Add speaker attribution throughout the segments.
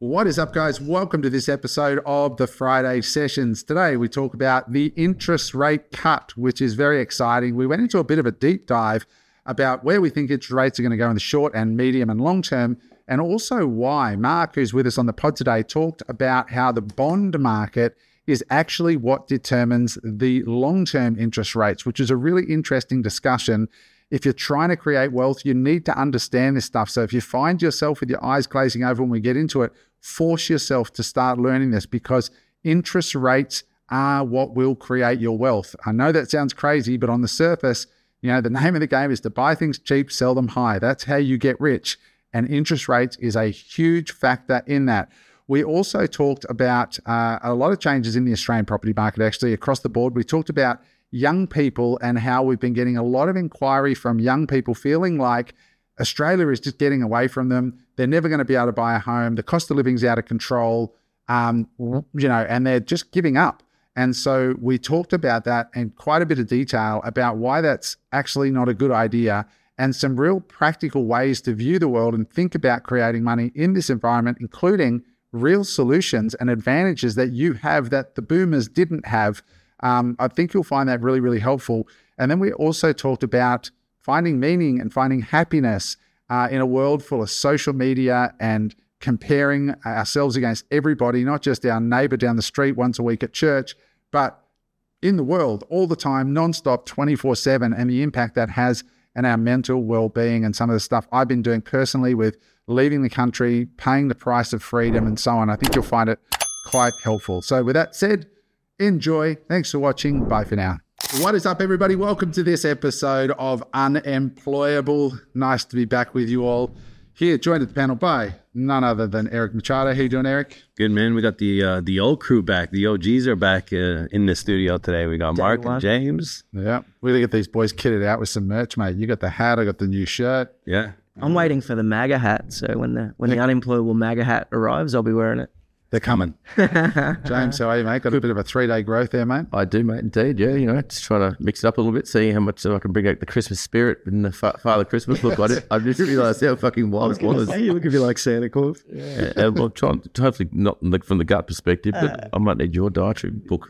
Speaker 1: What is up, guys? Welcome to this episode of the Friday Sessions. Today, we talk about the interest rate cut, which is very exciting. We went into a bit of a deep dive about where we think interest rates are going to go in the short and medium and long term, and also why. Mark, who's with us on the pod today, talked about how the bond market is actually what determines the long-term interest rates, which is a really interesting discussion. If you're trying to create wealth, you need to understand this stuff. So if you find yourself with your eyes glazing over when we get into it, force yourself to start learning this, because interest rates are what will create your wealth. I know that sounds crazy, but on the surface, the name of the game is to buy things cheap, sell them high. That's how you get rich. And interest rates is a huge factor in that. We also talked about a lot of changes in the Australian property market, actually, across the board. We talked about young people and how we've been getting a lot of inquiry from young people feeling like Australia is just getting away from them. They're never going to be able to buy a home. The cost of living is out of control, and they're just giving up. And so we talked about that in quite a bit of detail about why that's actually not a good idea, and some real practical ways to view the world and think about creating money in this environment, including real solutions and advantages that you have that the boomers didn't have. I think you'll find that really, really helpful. And then we also talked about finding meaning and finding happiness in a world full of social media and comparing ourselves against everybody, not just our neighbor down the street once a week at church, but in the world all the time, nonstop, 24/7, and the impact that has on our mental well-being and some of the stuff I've been doing personally with leaving the country, paying the price of freedom and so on. I think you'll find it quite helpful. So with that said, enjoy. Thanks for watching. Bye for now. What is up, everybody? Welcome to this episode of Unemployable. Nice to be back with you all. Here, joined at the panel by none other than Eric Machado. How you doing, Eric?
Speaker 2: Good, man. We got the old crew back. The OGs are back in the studio today. We got Mark and James.
Speaker 1: Yeah. We gotta get these boys kitted out with some merch, mate. You got the hat. I got the new shirt.
Speaker 2: Yeah.
Speaker 3: I'm waiting for the MAGA hat. So when the unemployable MAGA hat arrives, I'll be wearing it.
Speaker 1: They're coming. James, how are you, mate? Got a bit of a 3-day growth there, mate?
Speaker 4: I do, mate, indeed. Yeah, just trying to mix it up a little bit, see how much I can bring out the Christmas spirit and the Father Christmas look. I just realised how fucking wild it was.
Speaker 3: You look a bit like Santa Claus.
Speaker 4: Yeah, and I'm trying to, hopefully not from the gut perspective, but I might need your dietary book.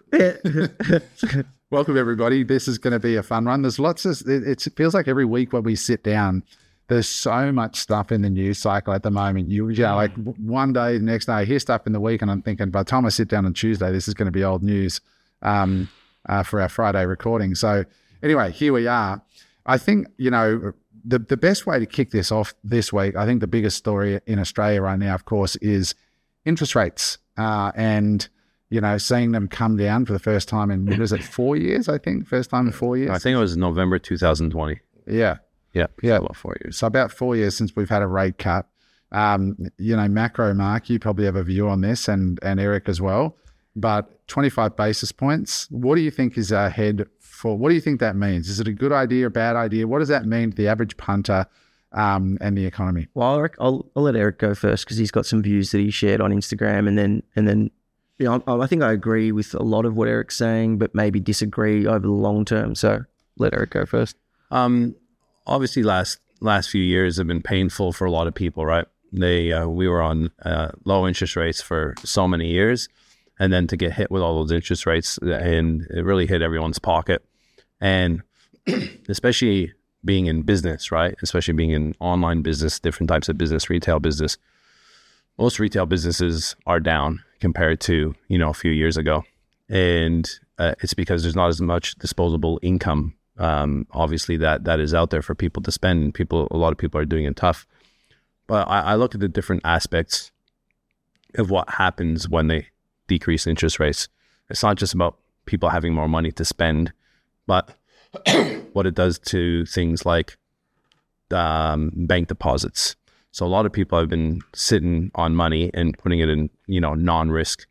Speaker 1: Welcome, everybody. This is going to be a fun one. There's lots of, it feels like every week when we sit down, there's so much stuff in the news cycle at the moment. Like one day, the next day, I hear stuff in the week, and I'm thinking by the time I sit down on Tuesday, this is going to be old news for our Friday recording. So anyway, here we are. I think, the best way to kick this off this week, I think the biggest story in Australia right now, of course, is interest rates and, seeing them come down for the first time in, what is it, 4 years, I think? First time in 4 years?
Speaker 2: I think it was November 2020.
Speaker 1: Yeah.
Speaker 2: Yeah, about 4 years.
Speaker 1: So about 4 years since we've had a rate cut. Macro, Mark, you probably have a view on this, and Eric as well. But 25 basis points, what do you think is ahead for? What do you think that means? Is it a good idea, a bad idea? What does that mean to the average punter and the economy?
Speaker 3: Well, Eric, I'll let Eric go first because he's got some views that he shared on Instagram, and then I think I agree with a lot of what Eric's saying, but maybe disagree over the long term. So let Eric go first.
Speaker 2: Obviously, last few years have been painful for a lot of people, right? We were on low interest rates for so many years, and then to get hit with all those interest rates, and it really hit everyone's pocket. And especially being in business, right? Especially being in online business, different types of business, retail business. Most retail businesses are down compared to, a few years ago. And it's because there's not as much disposable income obviously that is out there for people to spend. A lot of people are doing it tough. But I look at the different aspects of what happens when they decrease interest rates. It's not just about people having more money to spend, but what it does to things like bank deposits. So a lot of people have been sitting on money and putting it in, non-risk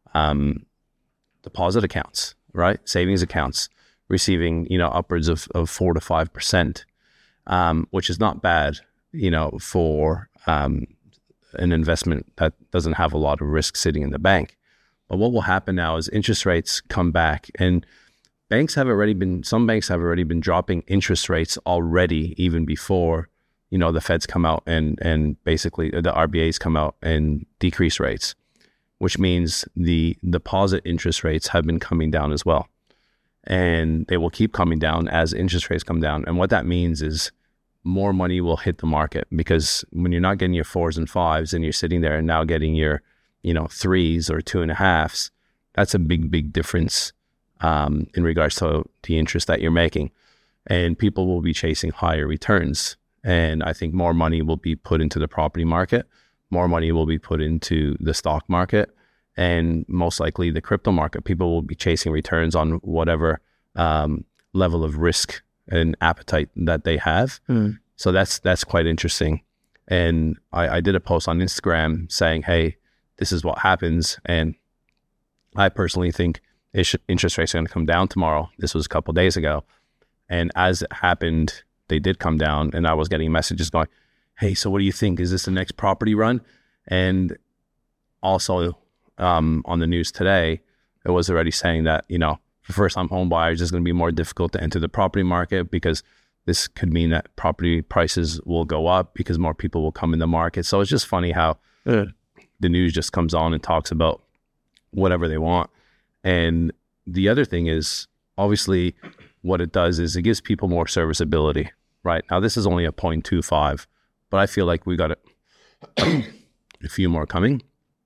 Speaker 2: deposit accounts, right? Savings accounts, receiving, upwards of 4 to 5%, which is not bad, for an investment that doesn't have a lot of risk sitting in the bank. But what will happen now is interest rates come back, and some banks have already been dropping interest rates already, even before, the Feds come out and basically the RBAs come out and decrease rates, which means the deposit interest rates have been coming down as well. And they will keep coming down as interest rates come down. And what that means is more money will hit the market, because when you're not getting your 4s and 5s and you're sitting there and now getting your, 3s or 2.5s, that's a big difference in regards to the interest that you're making. And people will be chasing higher returns. And I think more money will be put into the property market, more money will be put into the stock market, and most likely the crypto market. People will be chasing returns on whatever level of risk and appetite that they have. So that's quite interesting. And I did a post on Instagram saying, hey, this is what happens. And I personally think interest rates are going to come down tomorrow. This was a couple of days ago. And as it happened, they did come down, and I was getting messages going, hey, so what do you think? Is this the next property run? And also on the news today, it was already saying that, for first-time home buyers, it's going to be more difficult to enter the property market, because this could mean that property prices will go up because more people will come in the market. So it's just funny how the news just comes on and talks about whatever they want. And the other thing is, obviously, what it does is it gives people more serviceability, right? Now, this is only a 0.25, but I feel like we got a few more coming.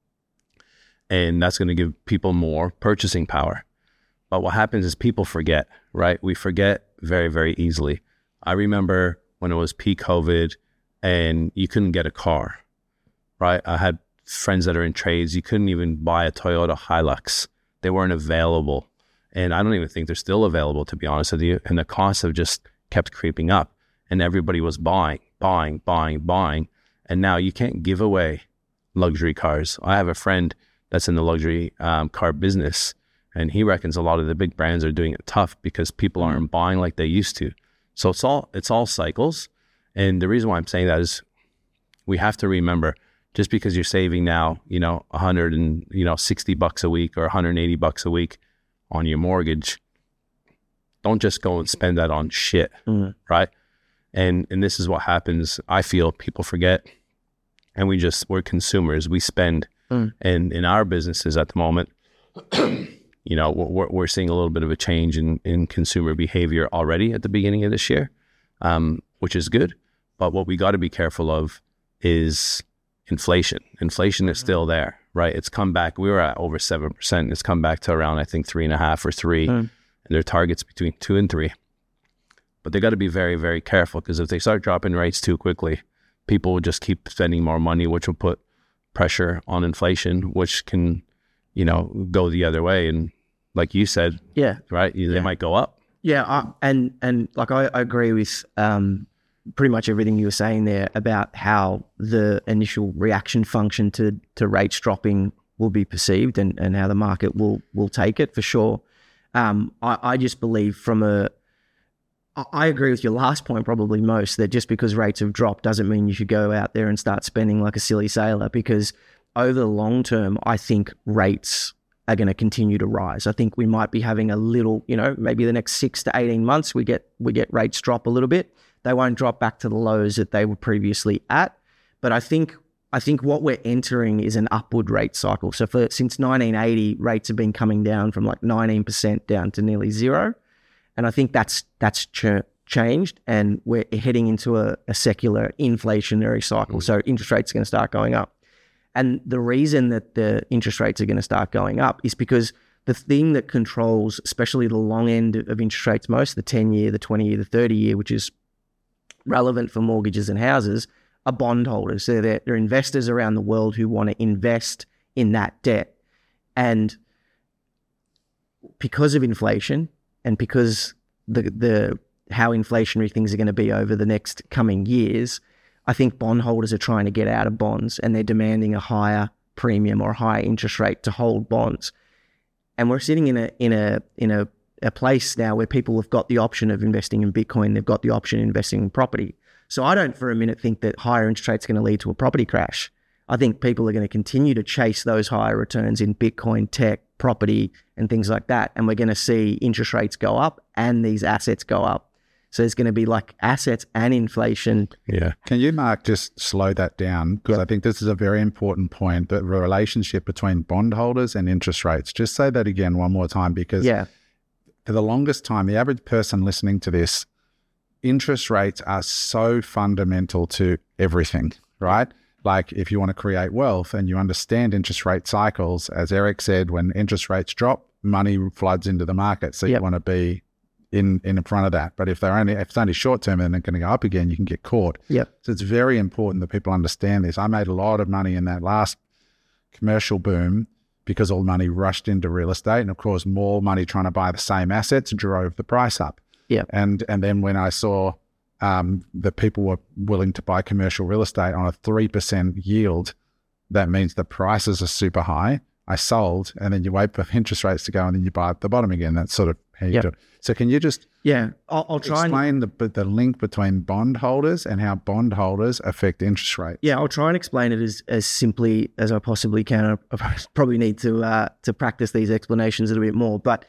Speaker 2: And that's going to give people more purchasing power. But what happens is people forget, right? We forget very, very easily. I remember when it was peak COVID and you couldn't get a car, right? I had friends that are in trades. You couldn't even buy a Toyota Hilux. They weren't available. And I don't even think they're still available, to be honest with you. And the costs have just kept creeping up. And everybody was buying. And now you can't give away luxury cars. I have a friend that's in the luxury car business, and he reckons a lot of the big brands are doing it tough because people aren't buying like they used to. So it's all cycles. And the reason why I'm saying that is we have to remember, just because you're saving now, $160 a week or $180 a week on your mortgage, don't just go and spend that on shit, right? And this is what happens. I feel people forget, and we're consumers. We spend, and in our businesses at the moment, we're seeing a little bit of a change in consumer behavior already at the beginning of this year, which is good. But what we got to be careful of is inflation. Inflation is still there, right? It's come back. We were at over 7%. It's come back to around, I think, 3.5 or 3, and their target's between 2 and 3. But they got to be very, very careful, because if they start dropping rates too quickly, people will just keep spending more money, which will put pressure on inflation, which can, go the other way. And like you said, right, they might go up.
Speaker 3: And like I agree with pretty much everything you were saying there about how the initial reaction function to rates dropping will be perceived, and how the market will take it for sure. I just believe I agree with your last point probably most, that just because rates have dropped doesn't mean you should go out there and start spending like a silly sailor, because over the long term, I think rates are going to continue to rise. I think we might be having a little, maybe the next 6 to 18 months, we get rates drop a little bit. They won't drop back to the lows that they were previously at. But I think what we're entering is an upward rate cycle. So since 1980, rates have been coming down from like 19% down to nearly 0. And I think that's changed, and we're heading into a secular inflationary cycle. So interest rates are going to start going up. And the reason that the interest rates are going to start going up is because the thing that controls, especially the long end of interest rates most, the 10-year, the 20-year, the 30-year, which is relevant for mortgages and houses, are bondholders. So they're investors around the world who want to invest in that debt. And because of inflation, and because the how inflationary things are going to be over the next coming years, I think bondholders are trying to get out of bonds, and they're demanding a higher premium or a higher interest rate to hold bonds. And we're sitting in a place now where people have got the option of investing in Bitcoin. They've got the option of investing in property. So I don't for a minute think that higher interest rates are going to lead to a property crash. I think people are going to continue to chase those higher returns in Bitcoin, tech, property, and things like that. And we're going to see interest rates go up and these assets go up. So there's going to be like assets and inflation.
Speaker 2: Yeah.
Speaker 1: Can you, Mark, just slow that down? Because I think this is a very important point, the relationship between bondholders and interest rates. Just say that again one more time, because for the longest time, the average person listening to this, interest rates are so fundamental to everything, right? Like if you want to create wealth and you understand interest rate cycles, as Eric said, when interest rates drop, money floods into the market. So you want to be in front of that. But if it's only short term and they're going to go up again, you can get caught. So it's very important that people understand this. I made a lot of money in that last commercial boom because all the money rushed into real estate, and of course more money trying to buy the same assets drove the price up. And then when I saw that people were willing to buy commercial real estate on a 3% yield, that means the prices are super high. I sold, and then you wait for interest rates to go, and then you buy at the bottom again. That's sort of how you do it. So can you just
Speaker 3: I'll try
Speaker 1: explain the link between bondholders and how bondholders affect interest rates?
Speaker 3: Yeah, I'll try and explain it as simply as I possibly can. I probably need to practice these explanations a little bit more. But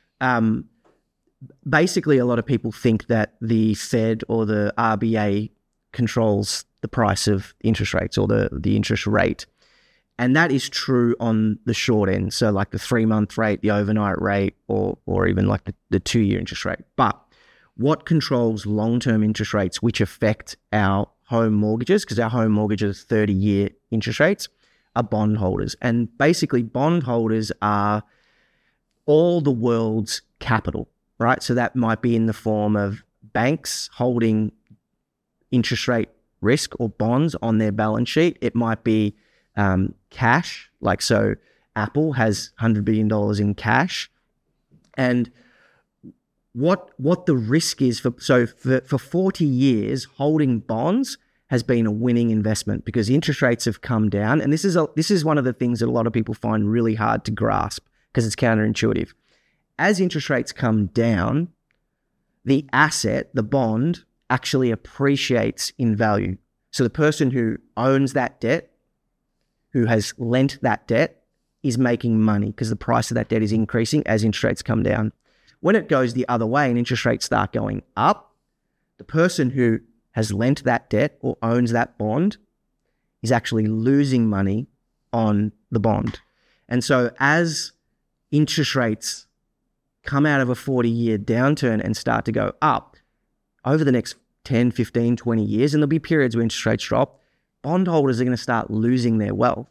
Speaker 3: basically, a lot of people think that the Fed or the RBA controls the price of interest rates or the interest rate. And that is true on the short end. So like the 3-month rate, the overnight rate, or even like the 2-year interest rate. But what controls long-term interest rates, which affect our home mortgages, because our home mortgages are 30-year interest rates, are bondholders. And basically bondholders are all the world's capital, right? So that might be in the form of banks holding interest rate risk or bonds on their balance sheet. It might be cash, like so Apple has $100 billion in cash. And what the risk is for 40 years, holding bonds has been a winning investment because interest rates have come down. And this is one of the things that a lot of people find really hard to grasp because it's counterintuitive. As interest rates come down, the asset, the bond, actually appreciates in value. So the person who owns that debt, who has lent that debt, is making money because the price of that debt is increasing as interest rates come down. When it goes the other way and interest rates start going up, the person who has lent that debt or owns that bond is actually losing money on the bond. And so as interest rates come out of a 40-year downturn and start to go up over the next 10, 15, 20 years, and there'll be periods where interest rates drop, bondholders are going to start losing their wealth.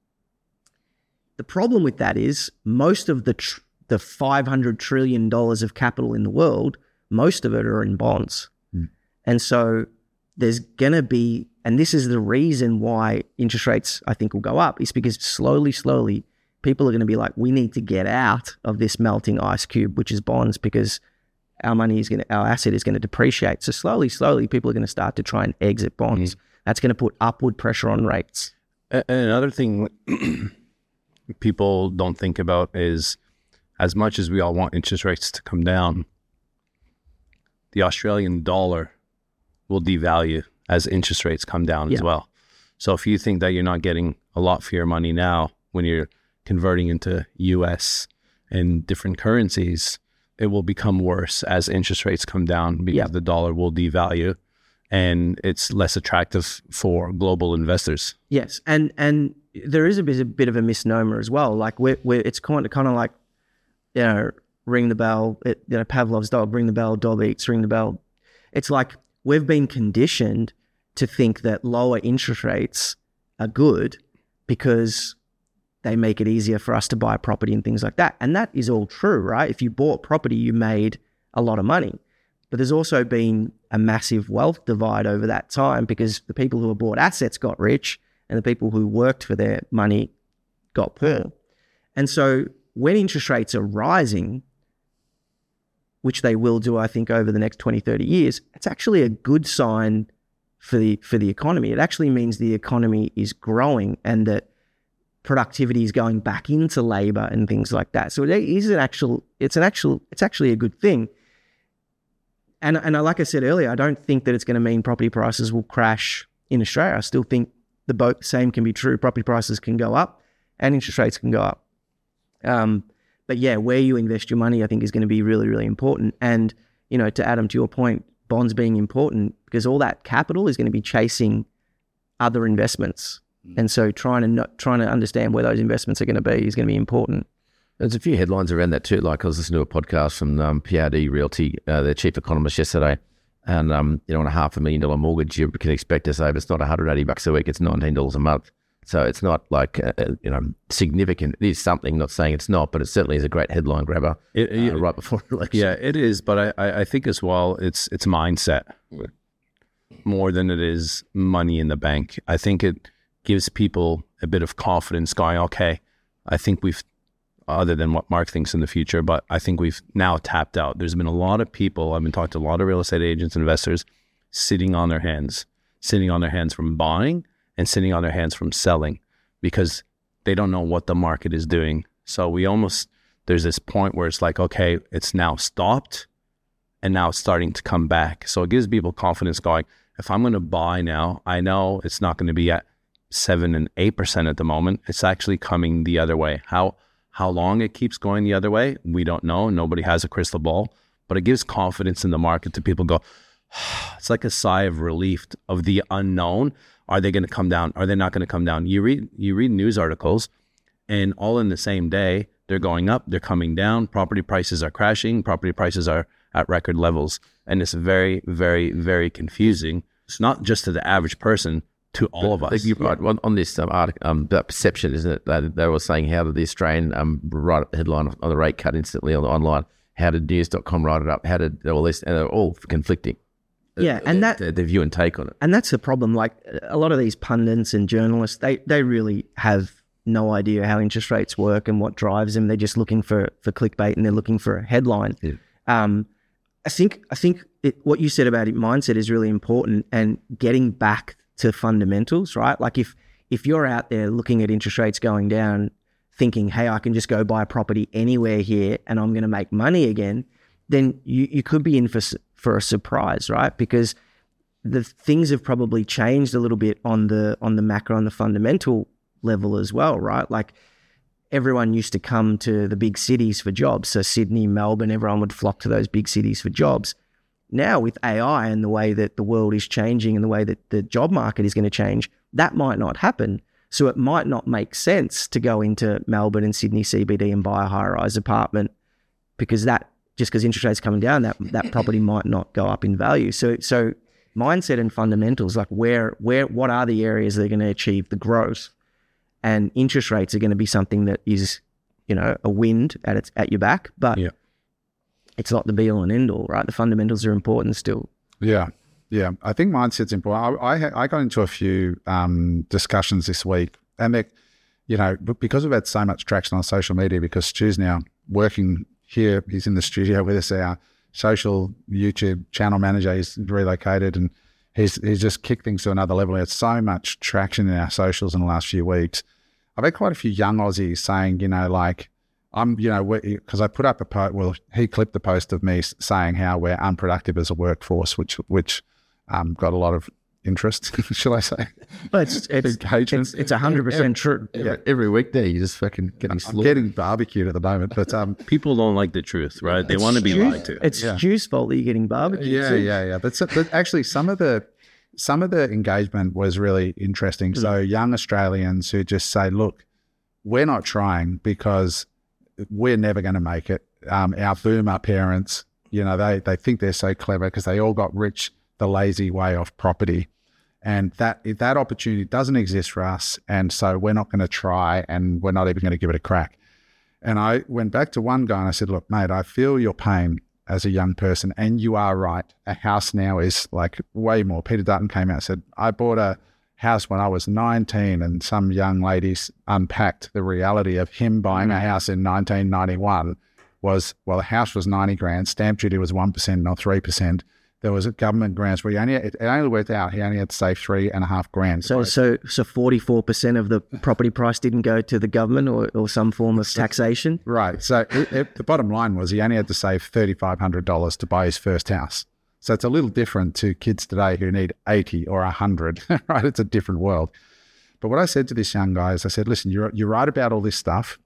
Speaker 3: The problem with that is most of the $500 trillion of capital in the world, most of it are in bonds. And so there's going to be, and this is the reason why interest rates, I think, will go up, is because slowly, people are going to be like, we need to get out of this melting ice cube, which is bonds, because our asset is going to depreciate. So slowly, people are going to start to try and exit bonds. That's going to put upward pressure on rates.
Speaker 2: And another thing people don't think about is, as much as we all want interest rates to come down, the Australian dollar will devalue as interest rates come down as well. So if you think that you're not getting a lot for your money now when you're converting into US and different currencies, it will become worse as interest rates come down because the dollar will devalue and it's less attractive for global investors.
Speaker 3: Yes, and there is a bit of a misnomer as well. Like it's kind of like, ring the bell. Pavlov's dog, ring the bell, dog eats, ring the bell. It's like we've been conditioned to think that lower interest rates are good because they make it easier for us to buy property and things like that. And that is all true, right? If you bought property, you made a lot of money. But there's also been a massive wealth divide over that time because the people who have bought assets got rich and the people who worked for their money got poor. And so when interest rates are rising, which they will do, I think, over the next 20, 30 years, it's actually a good sign for the economy. It actually means the economy is growing and that productivity is going back into labor and things like that. So it's actually a good thing. And like I said earlier, I don't think that it's going to mean property prices will crash in Australia. I still think the same can be true. Property prices can go up and interest rates can go up. But yeah, where you invest your money, I think, is going to be really, really important. And, to Adam, to your point, bonds being important because all that capital is going to be chasing other investments. And so trying to understand where those investments are going to be is going to be important.
Speaker 4: There's a few headlines around that too. Like I was listening to a podcast from PRD Realty, their chief economist yesterday, and on a $500,000 mortgage, you can expect to save. It's not $180 a week; it's $19 a month. So it's not like significant. It is something. Not saying it's not, but it certainly is a great headline grabber right before election.
Speaker 2: Yeah, it is. But I think as well, it's mindset more than it is money in the bank. I think it gives people a bit of confidence going, okay, I think we've, other than what Mark thinks in the future, but I think we've now tapped out. There's been a lot of people, I've been talking to a lot of real estate agents, investors, sitting on their hands from buying and sitting on their hands from selling because they don't know what the market is doing. So there's this point where it's like, okay, it's now stopped and now it's starting to come back. So it gives people confidence going, if I'm going to buy now, I know it's not going to be at 7 and 8% at the moment. It's actually coming the other way. How long it keeps going the other way, we don't know. Nobody has a crystal ball, but it gives confidence in the market to people go, it's like a sigh of relief of the unknown. Are they going to come down? Are they not going to come down? You read news articles and all in the same day, they're going up, they're coming down. Property prices are crashing. Property prices are at record levels. And it's very, very, very confusing. It's not just to the average person, to all of us.
Speaker 4: You're right. On this article, that perception, isn't it? They were saying how did the Australian write up the headline on the rate cut instantly online? How did news.com write it up? How did all this? And they're all conflicting.
Speaker 3: Yeah, and
Speaker 4: their view and take on it.
Speaker 3: And that's the problem. Like a lot of these pundits and journalists, they really have no idea how interest rates work and what drives them. They're just looking for clickbait and they're looking for a headline. Yeah. I think what you said about mindset is really important, and getting back to fundamentals, right? Like if you're out there looking at interest rates going down, thinking, hey, I can just go buy a property anywhere here and I'm going to make money again, then you could be in for a surprise, right? Because the things have probably changed a little bit on the macro, on the fundamental level as well, right? Like everyone used to come to the big cities for jobs. So Sydney, Melbourne, everyone would flock to those big cities for jobs. Now with AI and the way that the world is changing and the way that the job market is going to change, that might not happen. So it might not make sense to go into Melbourne and Sydney CBD and buy a high-rise apartment because interest rates coming down, that property might not go up in value. So mindset and fundamentals, like what are the areas that are going to achieve the growth? And interest rates are going to be something that is, a wind at your back, but it's not the be all and end all, right? The fundamentals are important still.
Speaker 1: Yeah. Yeah. I think mindset's important. I got into a few discussions this week, and because we've had so much traction on social media, because Stu's now working here, he's in the studio with us, our social YouTube channel manager, he's relocated and he's just kicked things to another level. There's so much traction in our socials in the last few weeks. I've had quite a few young Aussies saying, because I put up a post, well, he clipped the post of me saying how we're unproductive as a workforce, which got a lot of interest, shall I say?
Speaker 3: But it's 100% true.
Speaker 4: Every weekday you just fucking getting slaughtered.
Speaker 1: I'm getting barbecued at the moment, but
Speaker 2: people don't like the truth, right? They want to be lied to.
Speaker 3: It's Stu's fault that you're getting barbecued.
Speaker 1: Yeah. But actually, some of the engagement was really interesting. Mm-hmm. So young Australians who just say, look, we're not trying because we're never going to make it. Our boomer parents, they think they're so clever because they all got rich the lazy way of property. And that opportunity doesn't exist for us. And so we're not going to try, and we're not even going to give it a crack. And I went back to one guy and I said, look, mate, I feel your pain as a young person, and you are right. A house now is like way more. Peter Dutton came out and said, I bought a house when I was 19, and some young ladies unpacked the reality of him buying a house in 1991 was, well, the house was 90 grand, stamp duty was 1%, not 3%. There was a government grants where it only worked out, he only had to save $3.5 grand.
Speaker 3: So 44% of the property price didn't go to the government or some form of taxation?
Speaker 1: Right. So the bottom line was he only had to save $3,500 to buy his first house. So it's a little different to kids today who need 80 or 100, right? It's a different world. But what I said to this young guy is I said, listen, you're right about all this stuff,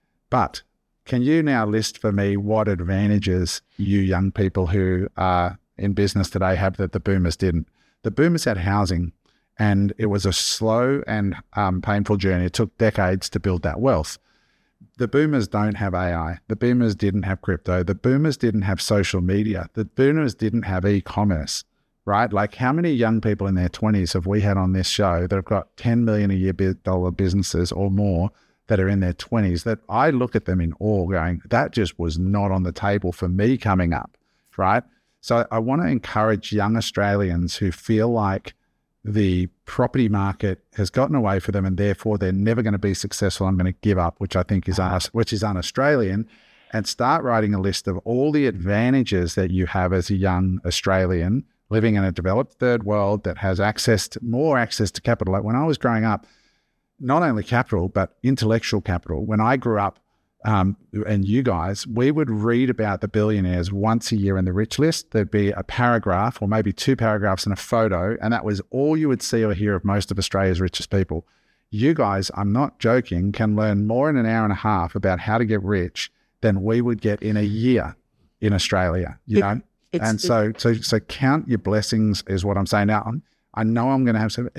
Speaker 1: but can you now list for me what advantages you young people who are in business today have that the boomers didn't. The boomers had housing, and it was a slow and painful journey. It took decades to build that wealth. The boomers don't have AI. The boomers didn't have crypto. The boomers didn't have social media. The boomers didn't have e-commerce, right? Like, how many young people in their 20s have we had on this show that have got $10 million a year dollar businesses or more that are in their 20s, that I look at them in awe going, that just was not on the table for me coming up, right? So I want to encourage young Australians who feel like the property market has gotten away from them and therefore they're never going to be successful. I'm going to give up, which I think is un-Australian, and start writing a list of all the advantages that you have as a young Australian living in a developed third world that has more access to capital. Like when I was growing up, not only capital, but intellectual capital. When I grew up, and you guys, we would read about the billionaires once a year in the rich list. There'd be a paragraph or maybe 2 paragraphs and a photo, and that was all you would see or hear of most of Australia's richest people. You guys, I'm not joking, can learn more in an hour and a half about how to get rich than we would get in a year in Australia, you know? And so count your blessings is what I'm saying. Now, I know I'm going to have some,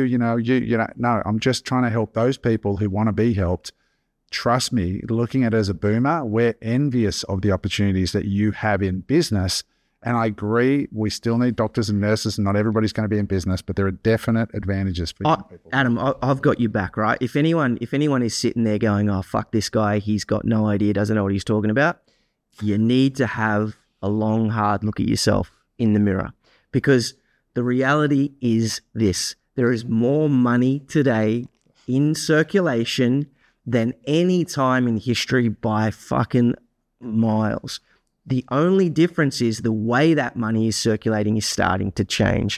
Speaker 1: no, I'm just trying to help those people who want to be helped. Trust me, looking at it as a boomer, we're envious of the opportunities that you have in business. And I agree, we still need doctors and nurses, and not everybody's going to be in business, but there are definite advantages for young people.
Speaker 3: Adam, I've got you back, right? If anyone is sitting there going, oh, fuck this guy, he's got no idea, doesn't know what he's talking about, you need to have a long, hard look at yourself in the mirror, because the reality is this: there is more money today in circulation than any time in history by fucking miles. The only difference is the way that money is circulating is starting to change.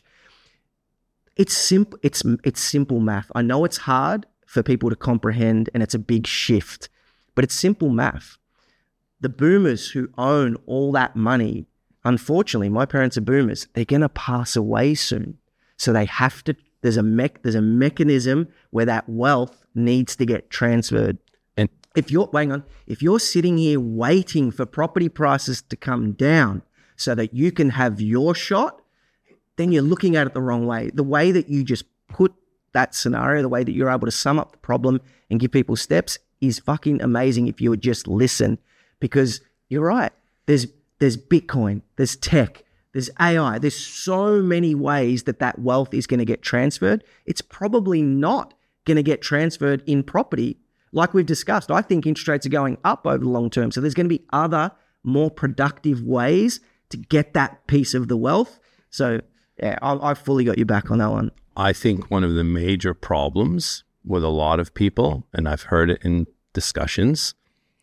Speaker 3: It's simple. It's simple math. I know it's hard for people to comprehend, and it's a big shift, but it's simple math. The boomers who own all that money, unfortunately, my parents are boomers, they're going to pass away soon. So they have to, there's a mechanism where that wealth needs to get transferred. And if you're sitting here waiting for property prices to come down so that you can have your shot, then you're looking at it the wrong way. The way that you just put that scenario, the way that you're able to sum up the problem and give people steps is fucking amazing if you would just listen. Because you're right, there's Bitcoin, there's tech, there's AI, there's so many ways that wealth is going to get transferred. It's probably not going to get transferred in property. Like we've discussed, I think interest rates are going up over the long term. So there's going to be other more productive ways to get that piece of the wealth. So yeah, I fully got you back on that one.
Speaker 2: I think one of the major problems with a lot of people, and I've heard it in discussions,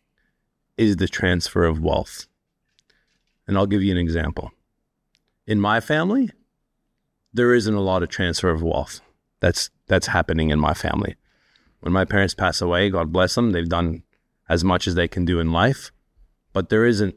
Speaker 2: is the transfer of wealth. And I'll give you an example. In my family, there isn't a lot of transfer of wealth that's happening in my family. When my parents pass away, God bless them, they've done as much as they can do in life, but there isn't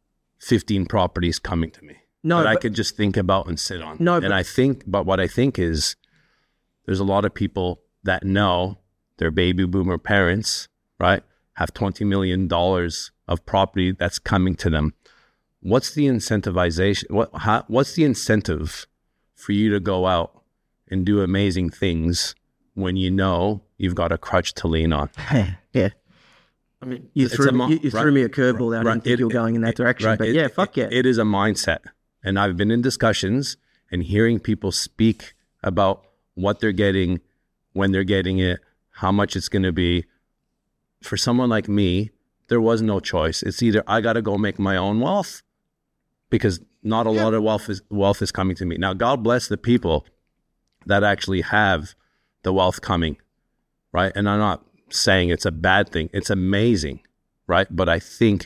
Speaker 2: 15 properties coming to me that I could just think about and sit on. But what I think is there's a lot of people that know their baby boomer parents, right, have $20 million of property that's coming to them. What's the incentivization? What's the incentive for you to go out and do amazing things when you know you've got a crutch to lean on?
Speaker 3: Yeah. I mean, you threw me a curveball. I didn't think you were going in that direction. Right. But fuck yeah.
Speaker 2: It is a mindset. And I've been in discussions and hearing people speak about what they're getting, when they're getting it, how much it's going to be. For someone like me, there was no choice. It's either I got to go make my own wealth, because not a lot of wealth is coming to me. Now, God bless the people that actually have the wealth coming, right? And I'm not saying it's a bad thing. It's amazing, right? But I think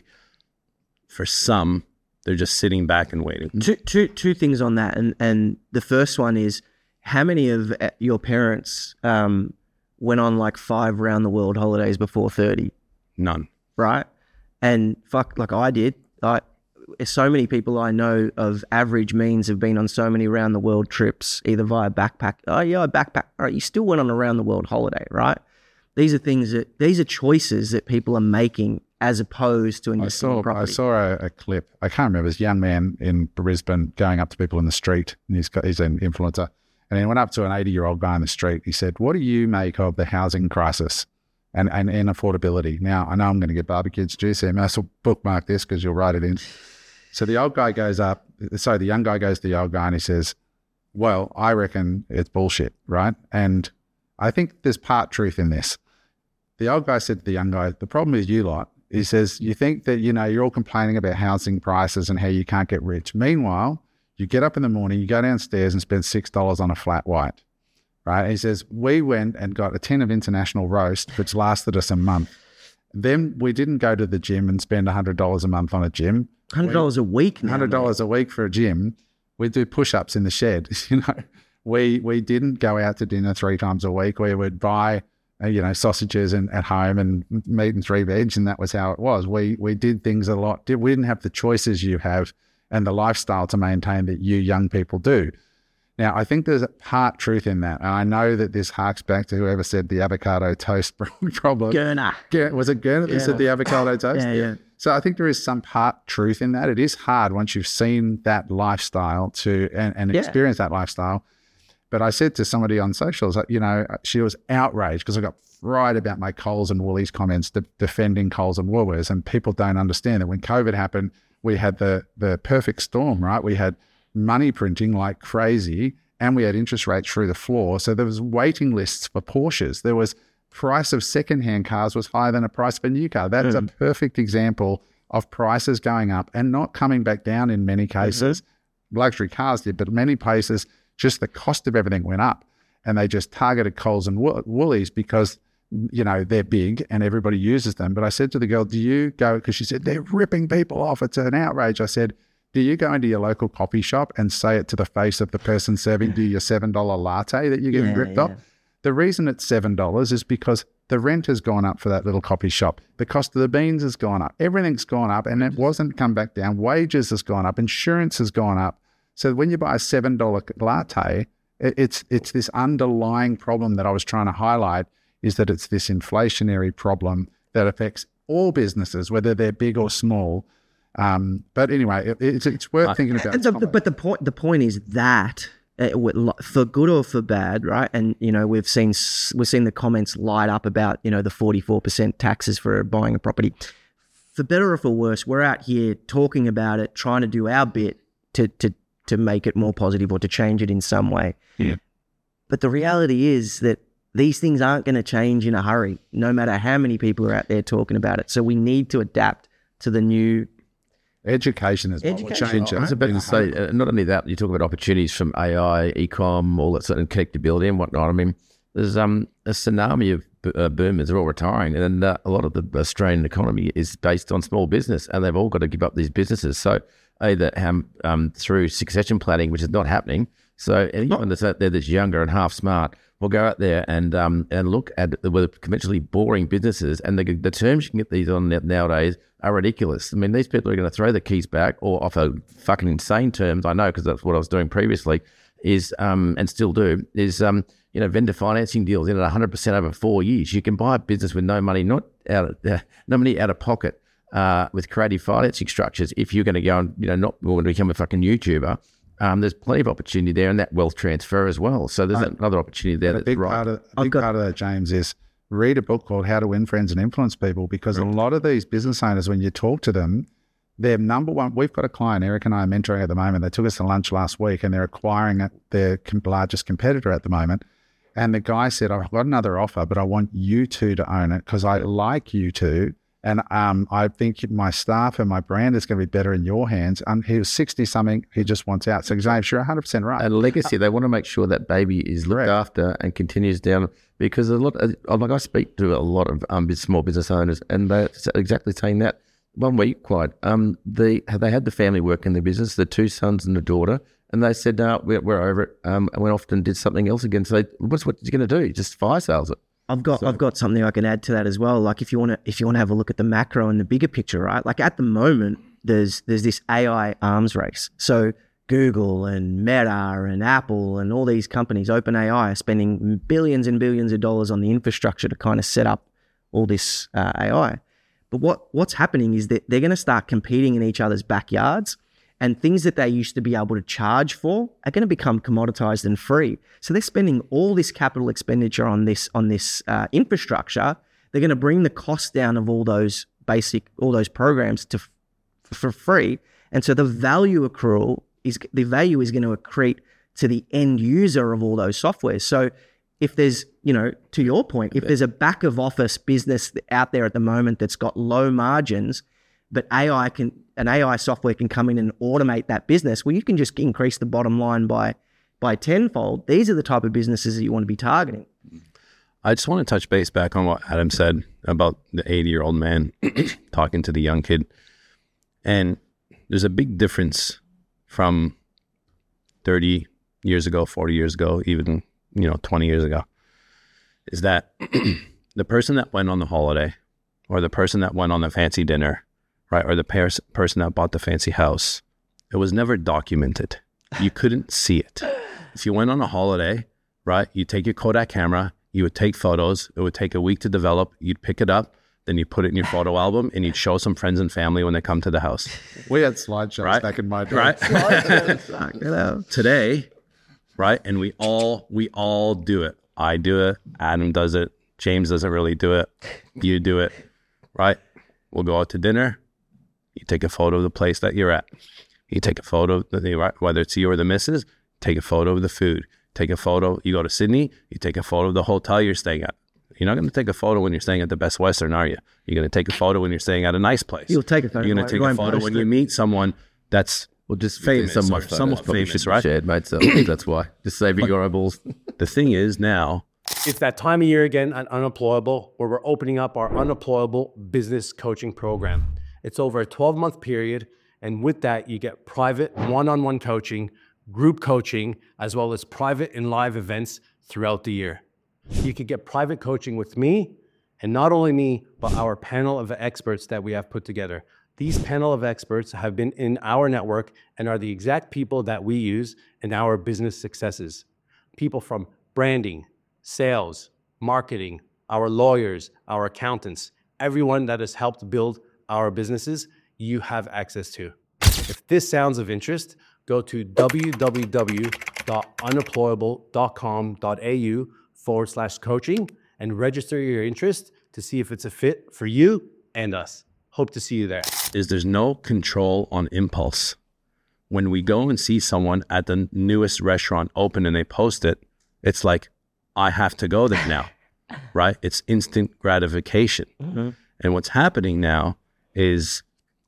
Speaker 2: for some, they're just sitting back and waiting.
Speaker 3: Two things on that. And the first one is, how many of your parents went on like 5 round the world holidays before 30?
Speaker 2: None.
Speaker 3: Right? And fuck, like I did. So many people I know of average means have been on so many round the world trips, either via backpack. Oh yeah, I backpack. All right, you still went on a round the world holiday, right? These are choices that people are making as opposed to
Speaker 1: I
Speaker 3: investing in
Speaker 1: saw
Speaker 3: property.
Speaker 1: a clip. I can't remember. This young man in Brisbane going up to people in the street, and he's an influencer, and he went up to an 80-year-old guy in the street. He said, "What do you make of the housing crisis and affordability?" Now, I know I'm going to get barbecue juice here. I will bookmark this because you'll write it in. So the young guy goes to the old guy and he says, "Well, I reckon it's bullshit, right?" And I think there's part truth in this. The old guy said to the young guy, "The problem is you lot." He says, "You think that, you're all complaining about housing prices and how you can't get rich. Meanwhile, you get up in the morning, you go downstairs and spend $6 on a flat white," right? He says, "We went and got a tin of International Roast, which lasted us a month. Then we didn't go to the gym and spend $100 a month on a gym.
Speaker 3: $100 a week now.
Speaker 1: $100 a week for a gym. We do push-ups in the shed." We didn't go out to dinner 3 times a week. We would buy sausages at home and meat and 3 veg, and that was how it was. We did things a lot. We didn't have the choices you have and the lifestyle to maintain that you young people do. Now, I think there's a part truth in that. And I know that this harks back to whoever said the avocado toast problem.
Speaker 3: Gurner.
Speaker 1: Was it Gurner that said the avocado toast?
Speaker 3: Yeah.
Speaker 1: So I think there is some part truth in that. It is hard once you've seen that lifestyle and experienced that lifestyle. But I said to somebody on socials, she was outraged because I got right about my Coles and Woolies comments defending Coles and Woolworths, and people don't understand that when COVID happened, we had the perfect storm, right? We had money printing like crazy, and we had interest rates through the floor. So there was waiting lists for Porsches. There was price of secondhand cars was higher than a price of a new car. That's a perfect example of prices going up and not coming back down in many cases. Luxury cars did, but many places, just the cost of everything went up, and they just targeted Coles and Woolies because, they're big and everybody uses them. But I said to the girl, "Do you go," because she said, "They're ripping people off. It's an outrage." I said, "Do you go into your local coffee shop and say it to the face of the person serving you your $7 latte that you're getting ripped off?" The reason it's $7 is because the rent has gone up for that little coffee shop. The cost of the beans has gone up. Everything's gone up, and it wasn't come back down. Wages has gone up. Insurance has gone up. So when you buy a $7 latte, it's this underlying problem that I was trying to highlight, is that it's this inflationary problem that affects all businesses, whether they're big or small. But anyway, it's worth thinking about.
Speaker 3: But the point is that for good or for bad, right? And we've seen the comments light up about the 44% taxes for buying a property. For better or for worse, we're out here talking about it, trying to do our bit to make it more positive or to change it in some way.
Speaker 1: Yeah.
Speaker 3: But the reality is that these things aren't going to change in a hurry, no matter how many people are out there talking about it. So we need to adapt to the new.
Speaker 1: Education is what will change it.
Speaker 4: I was about to say, not only that, you talk about opportunities from AI, e-com, all that sort of connectability and whatnot. I mean, there's a tsunami of boomers are all retiring, and a lot of the Australian economy is based on small business, and they've all got to give up these businesses. So either through succession planning, which is not happening. So anyone that's out there that's younger and half smart will go out there and look at the conventionally boring businesses, and the terms you can get these on nowadays are ridiculous. I mean, these people are going to throw the keys back or offer fucking insane terms. I know, because that's what I was doing previously, is and still do, is vendor financing deals in at 100% over 4 years. You can buy a business with no money, no money out of pocket, with creative financing structures. If you're going to go and not going to become a fucking YouTuber, there's plenty of opportunity there, and that wealth transfer as well. So there's another opportunity there.
Speaker 1: A big part of that, James, is read a book called How to Win Friends and Influence People, because a lot of these business owners, when you talk to them, their number one, we've got a client, Eric and I are mentoring at the moment. They took us to lunch last week, and they're acquiring their largest competitor at the moment. And the guy said, "I've got another offer, but I want you two to own it because I like you two. And I think my staff and my brand is going to be better in your hands." And he was 60-something. He just wants out. So, James, you're 100% right.
Speaker 4: And legacy, they want to make sure that baby is looked after and continues down, because I speak to a lot of small business owners, and they're exactly saying that. 1 week, Clyde, they had the family work in their business, the 2 sons and a daughter, and they said, "No, we're over it." And went off and did something else again. So, what you going to do? Just fire sales it?
Speaker 3: I've got something I can add to that as well. Like if you want to have a look at the macro and the bigger picture, right? Like at the moment, there's this AI arms race. So Google and Meta and Apple and all these companies, OpenAI, are spending billions and billions of dollars on the infrastructure to kind of set up all this AI. But what's happening is that they're going to start competing in each other's backyards, and things that they used to be able to charge for are going to become commoditized and free. So they're spending all this capital expenditure on this infrastructure. They're going to bring the cost down of all those programs for free. And so the value is going to accrete to the end user of all those softwares. So if there's, to your point, if there's a back of office business out there at the moment that's got low margins, but an AI software can come in and automate that business, well, you can just increase the bottom line by tenfold. These are the type of businesses that you want to be targeting.
Speaker 2: I just want to touch base back on what Adam said about the 80-year-old man talking to the young kid. And there's a big difference from 30 years ago, 40 years ago, even 20 years ago, is that the person that went on the holiday, or the person that went on the fancy dinner, right, or the person that bought the fancy house, it was never documented. You couldn't see it. If you went on a holiday, right, you take your Kodak camera, you would take photos. It would take a week to develop. You'd pick it up, then you put it in your photo album, and you'd show some friends and family when they come to the house.
Speaker 1: We had slideshows back in my day.
Speaker 2: Right. Today, right, and we all do it. I do it. Adam does it. James doesn't really do it. You do it, right? We'll go out to dinner. You take a photo of the place that you're at. You take a photo, whether it's you or the missus, take a photo of the food. Take a photo. You go to Sydney, you take a photo of the hotel you're staying at. You're not going to take a photo when you're staying at the Best Western, are you? You're going to take a photo when you're staying at a nice place.
Speaker 3: You'll take a photo.
Speaker 2: You're going to take a photo when you meet someone that's
Speaker 4: just
Speaker 2: famous.
Speaker 4: Someone
Speaker 2: famous, right?
Speaker 4: Shared, mate. So that's why. Just saving your eyeballs.
Speaker 2: The thing is now,
Speaker 5: it's that time of year again at Unemployable, where we're opening up our Unemployable business coaching program. It's over a 12-month period, and with that, you get private one-on-one coaching, group coaching, as well as private and live events throughout the year. You could get private coaching with me, and not only me, but our panel of experts that we have put together. These panel of experts have been in our network and are the exact people that we use in our business successes. People from branding, sales, marketing, our lawyers, our accountants, everyone that has helped build our businesses, you have access to. If this sounds of interest, go to www.unemployable.com.au/coaching and register your interest to see if it's a fit for you and us. Hope to see you there.
Speaker 2: There's no control on impulse. When we go and see someone at the newest restaurant open and they post it, it's like, I have to go there now, right? It's instant gratification. Mm-hmm. And what's happening now is,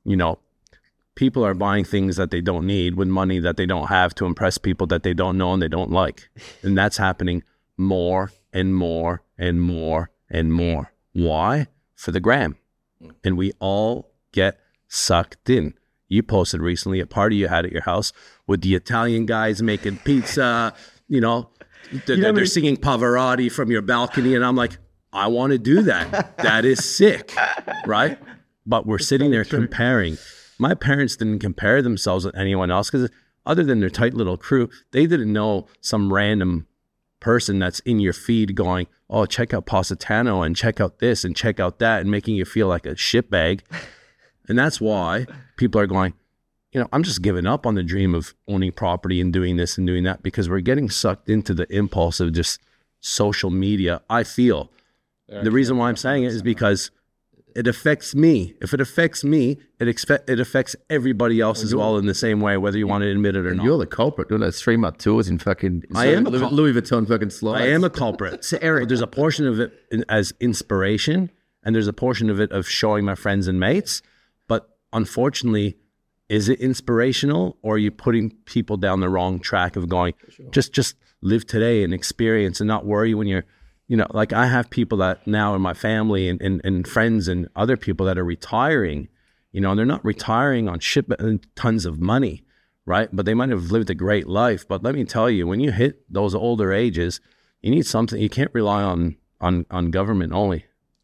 Speaker 2: people are buying things that they don't need with money that they don't have to impress people that they don't know and they don't like. And that's happening more and more and more and more. Why? For the gram. And we all get sucked in. You posted recently a party you had at your house with the Italian guys making pizza, they're singing Pavarotti from your balcony. And I'm like, I want to do that. That is sick, right? But we're sitting there comparing. My parents didn't compare themselves with anyone else because other than their tight little crew, they didn't know some random person that's in your feed going, oh, check out Positano and check out this and check out that and making you feel like a shitbag. And that's why people are going, I'm just giving up on the dream of owning property and doing this and doing that because we're getting sucked into the impulse of just social media. I feel the reason why I'm saying it is because it affects me. If it affects me, it affects everybody else as well in the same way, whether you want to admit it or not.
Speaker 4: You're the culprit doing those 3-month tours in fucking Louis Vuitton fucking slides.
Speaker 2: I am a culprit.
Speaker 3: So Eric,
Speaker 2: there's a portion of it as inspiration, and there's a portion of it of showing my friends and mates. But unfortunately, is it inspirational, or are you putting people down the wrong track of going, just live today and experience and not worry when you're, like I have people that now in my family and friends and other people that are retiring, and they're not retiring on tons of money, right? But they might have lived a great life. But let me tell you, when you hit those older ages, you need something. You can't rely on government only.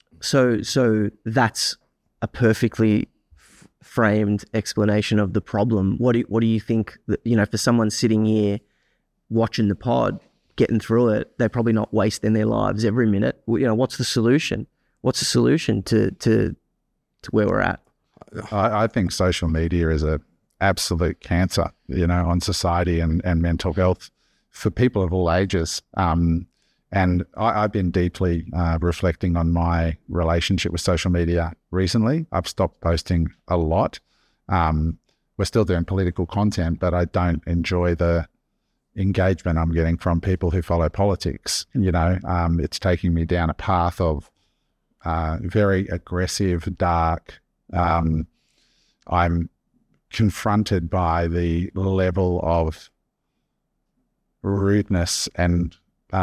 Speaker 3: So that's a perfectly framed explanation of the problem. What do you think that, for someone sitting here watching the pod, getting through it, they're probably not wasting their lives every minute. What's the solution? What's the solution to to where we're at?
Speaker 1: I think social media is a absolute cancer, on society and mental health for people of all ages. And I've been deeply reflecting on my relationship with social media recently. I've stopped posting a lot. We're still doing political content, but I don't enjoy the engagement I'm getting from people who follow politics. It's taking me down a path of very aggressive, dark. I'm confronted by the level of rudeness and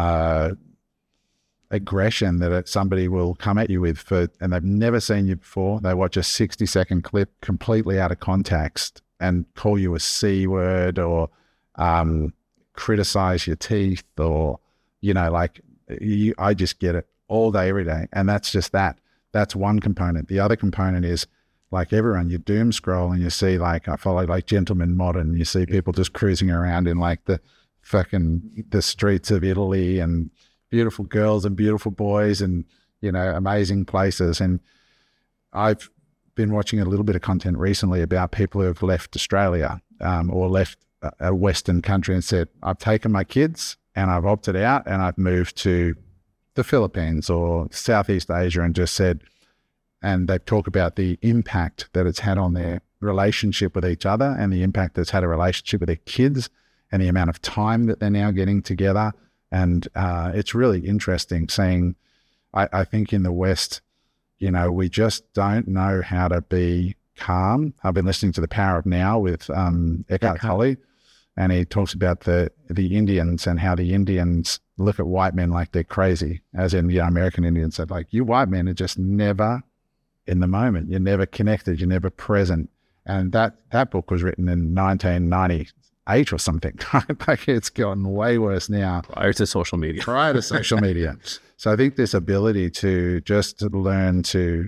Speaker 1: aggression that somebody will come at you with and they've never seen you before. They watch a 60-second clip completely out of context and call you a C word or criticize your teeth or, I just get it all day, every day. And that's just that. That's one component. The other component is, like everyone, you doom scroll and you see, like, I follow like Gentleman Modern, you see people just cruising around in like the streets of Italy and beautiful girls and beautiful boys and, amazing places. And I've been watching a little bit of content recently about people who have left Australia or left a Western country and said, I've taken my kids and I've opted out and I've moved to the Philippines or Southeast Asia and just said, and they've talked about the impact that it's had on their relationship with each other and the impact that's had a relationship with their kids and the amount of time that they're now getting together. And it's really interesting seeing, I think in the West, we just don't know how to be calm. I've been listening to The Power of Now with Eckhart Tolle, and he talks about the Indians and how the Indians look at white men like they're crazy, as in, American Indians said, like, you white men are just never in the moment. You're never connected. You're never present. And that book was written in 1998 or something. Like, it's gotten way worse now.
Speaker 2: Prior to social media. So I think this ability to just learn to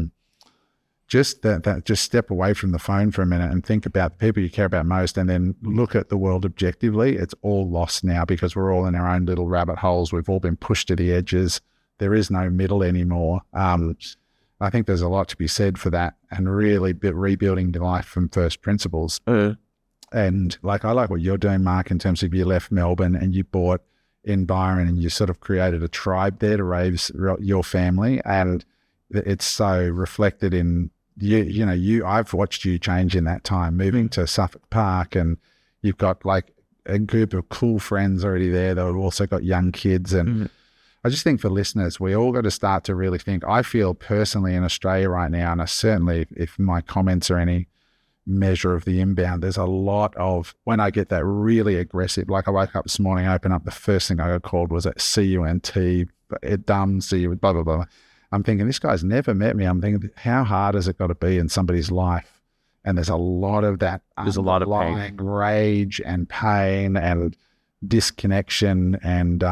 Speaker 2: just step away from the phone for a minute and think about the people you care about most and then look at the world objectively, it's all lost now because we're all in our own little rabbit holes. We've all been pushed to the edges. There is no middle anymore. I think there's a lot to be said for that and really rebuilding life from first principles. And like, I like what you're doing, Mark, in terms of you left Melbourne and you bought in Byron and you sort of created a tribe there to raise your family. And it's so reflected in you. I've watched you change in that time, moving to Suffolk Park, and you've got like a group of cool friends already there that have also got young kids. And I just think for listeners, we all got to start to really think. I feel personally in Australia right now, and I certainly, if my comments are any measure of the inbound, there's a lot of, when I get that really aggressive, like I woke up this morning, I opened up, the first thing I got called was at CUNT, dumb, CU, blah, blah, blah. I'm thinking, this guy's never met me. I'm thinking, how hard has it got to be in somebody's life? And there's a lot of that. There's a lot of pain,
Speaker 1: rage and pain and disconnection. And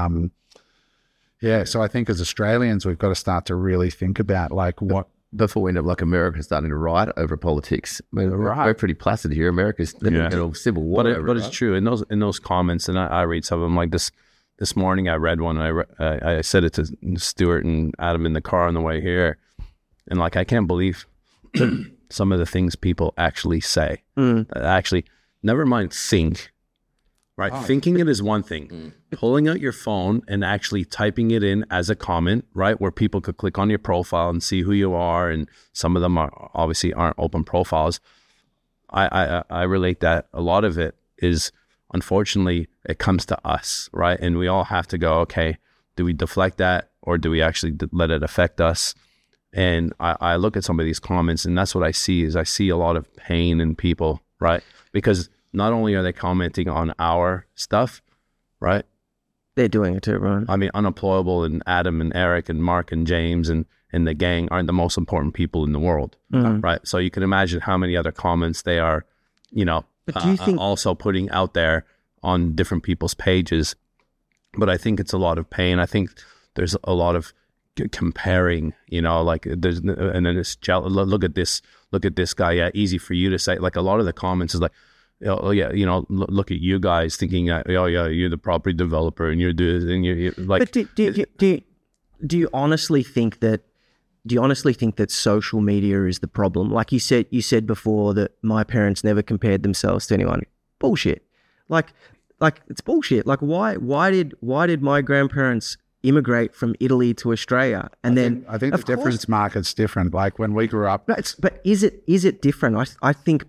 Speaker 1: so I think as Australians, we've got to start to really think about like what.
Speaker 4: Before we end up like America starting to riot over politics. I mean, we're pretty placid here. America's in a civil war.
Speaker 2: But it's true. In those comments, and I read some of them. Like this morning, I read one. And I said it to Stuart and Adam in the car on the way here, and like, I can't believe some of the things people actually say. Actually, never mind think. Right, thinking it is one thing. Pulling out your phone and actually typing it in as a comment, right, where people could click on your profile and see who you are, and some of them obviously aren't open profiles. I relate that a lot of it is, unfortunately, it comes to us, right, and we all have to go, okay, do we deflect that or do we actually let it affect us? And I look at some of these comments, and that's what I see is I see a lot of pain in people, right, because not only are they commenting on our stuff, right?
Speaker 3: They're doing it too, right?
Speaker 2: I mean, Unemployable and Adam and Eric and Mark and James and the gang aren't the most important people in the world, right? So you can imagine how many other comments they are, but do you think also putting out there on different people's pages. But I think it's a lot of pain. I think there's a lot of comparing, like there's, and then it's look at this guy. Yeah, easy for you to say. Like a lot of the comments is like, oh yeah, look at you guys thinking, oh yeah, you're the property developer and you're doing, and you're like.
Speaker 3: But do you honestly think that do you honestly think that social media is the problem? Like you said before that my parents never compared themselves to anyone. Bullshit. Like it's bullshit. Like why did my grandparents immigrate from Italy to Australia? And
Speaker 1: I think the difference market's different. Like when we grew up,
Speaker 3: but is it different? I think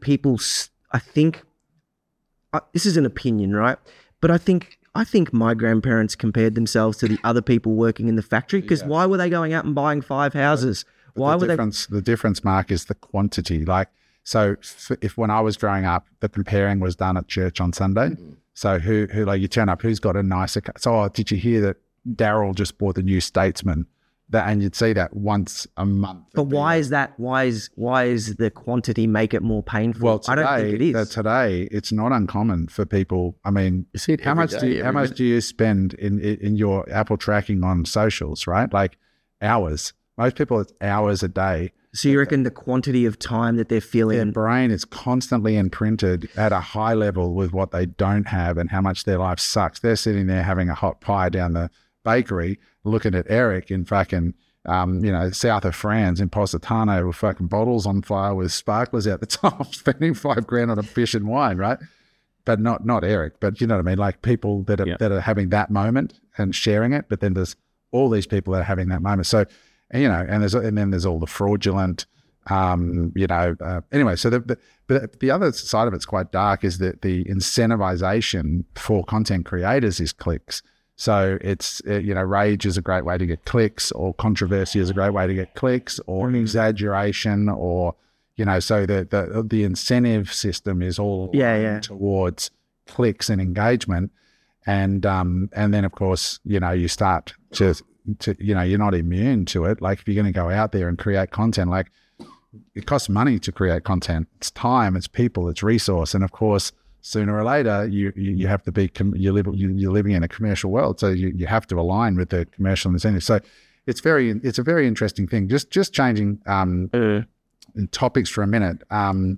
Speaker 3: this is an opinion, right? But I think my grandparents compared themselves to the other people working in the factory, because why were they going out and buying 5 houses?
Speaker 1: The difference, Mark, is the quantity. Like, so if when I was growing up, the comparing was done at church on Sunday. So who like you turn up, who's got a nicer car? So did you hear that Daryl just bought the new Statesman? And you'd see that once a month.
Speaker 3: But why is that? Why is the quantity make it more painful?
Speaker 1: Well, today,
Speaker 3: I don't think it is.
Speaker 1: Today, it's not uncommon for people. I mean, how much do you spend in your Apple tracking on socials, right? Like hours. Most people, it's hours a day.
Speaker 3: So you reckon the quantity of time that they're feeling?
Speaker 1: Their brain is constantly imprinted at a high level with what they don't have and how much their life sucks. They're sitting there having a hot pie down the bakery, looking at Eric in fucking, south of France in Positano with fucking bottles on fire with sparklers out the top, spending $5,000 on a fish and wine, right? But not Eric, but you know what I mean? Like people that are having that moment and sharing it, but then there's all these people that are having that moment. So, and then there's all the fraudulent, anyway, so but the other side of it's quite dark is that the incentivization for content creators is clicks. So it's, rage is a great way to get clicks, or controversy is a great way to get clicks, or exaggeration, or, so the incentive system is all towards clicks and engagement. And then of course, you start to you're not immune to it. Like if you're going to go out there and create content, like it costs money to create content. It's time, it's people, it's resource. And of course, sooner or later, you have to be, you're living in a commercial world, so you have to align with the commercial incentives. So it's a very interesting thing. Just changing topics for a minute. All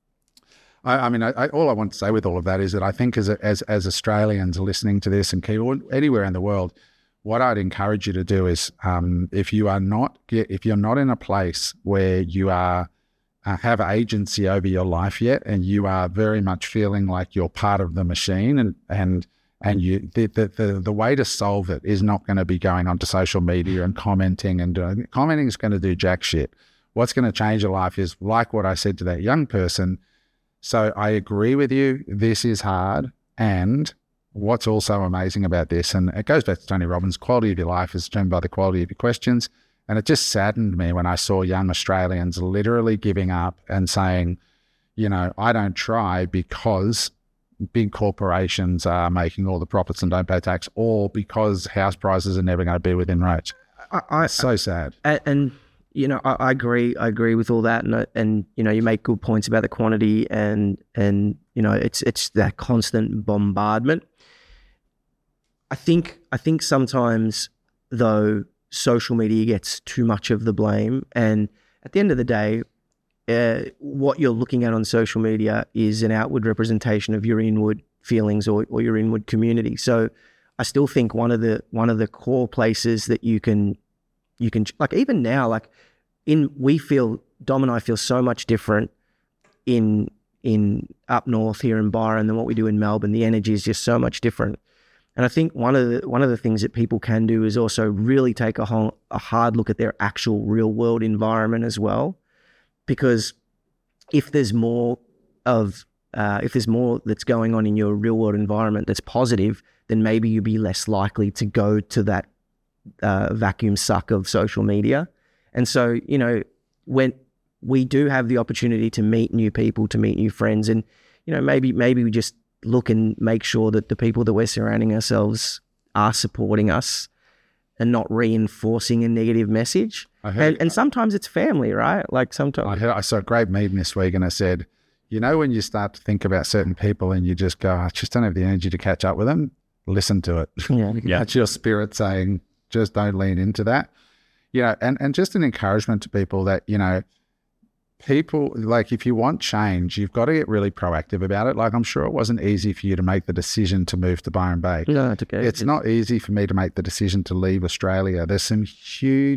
Speaker 1: I want to say with all of that is that I think as Australians listening to this and anywhere in the world, what I'd encourage you to do is if you're not in a place where you are have agency over your life yet, and you are very much feeling like you're part of the machine, and the way to solve it is not going to be going onto social media and commenting is going to do jack shit. What's going to change your life is like what I said to that young person. So I agree with you, this is hard, and what's also amazing about this, and it goes back to Tony Robbins, quality of your life is determined by the quality of your questions. And it just saddened me when I saw young Australians literally giving up and saying, I don't try because big corporations are making all the profits and don't pay tax, or because house prices are never going to be within reach. It's so sad.
Speaker 3: And I agree with all that. And you make good points about the quantity and it's that constant bombardment. I think sometimes, though, social media gets too much of the blame, and at the end of the day, what you're looking at on social media is an outward representation of your inward feelings or your inward community. So I still think one of the core places that you can like, even now, like Dom and I feel so much different in up north here in Byron than what we do in Melbourne. The energy is just so much different. And I think one of the things that people can do is also really take a hard look at their actual real world environment as well, because if there's more that's going on in your real world environment that's positive, then maybe you'll be less likely to go to that vacuum suck of social media. And so, when we do have the opportunity to meet new people, to meet new friends, and maybe we just look and make sure that the people that we're surrounding ourselves are supporting us and not reinforcing a negative message. And sometimes it's family, right? Like sometimes
Speaker 1: I saw a great meme this week, and I said, when you start to think about certain people and you just go, I just don't have the energy to catch up with them, listen to it.
Speaker 3: Yeah.
Speaker 1: That's your spirit saying, just don't lean into that. And just an encouragement to people that, people, like, if you want change, you've got to get really proactive about it. Like, I'm sure it wasn't easy for you to make the decision to move to Byron Bay.
Speaker 3: No, it's okay.
Speaker 1: It's not easy for me to make the decision to leave Australia. There's some huge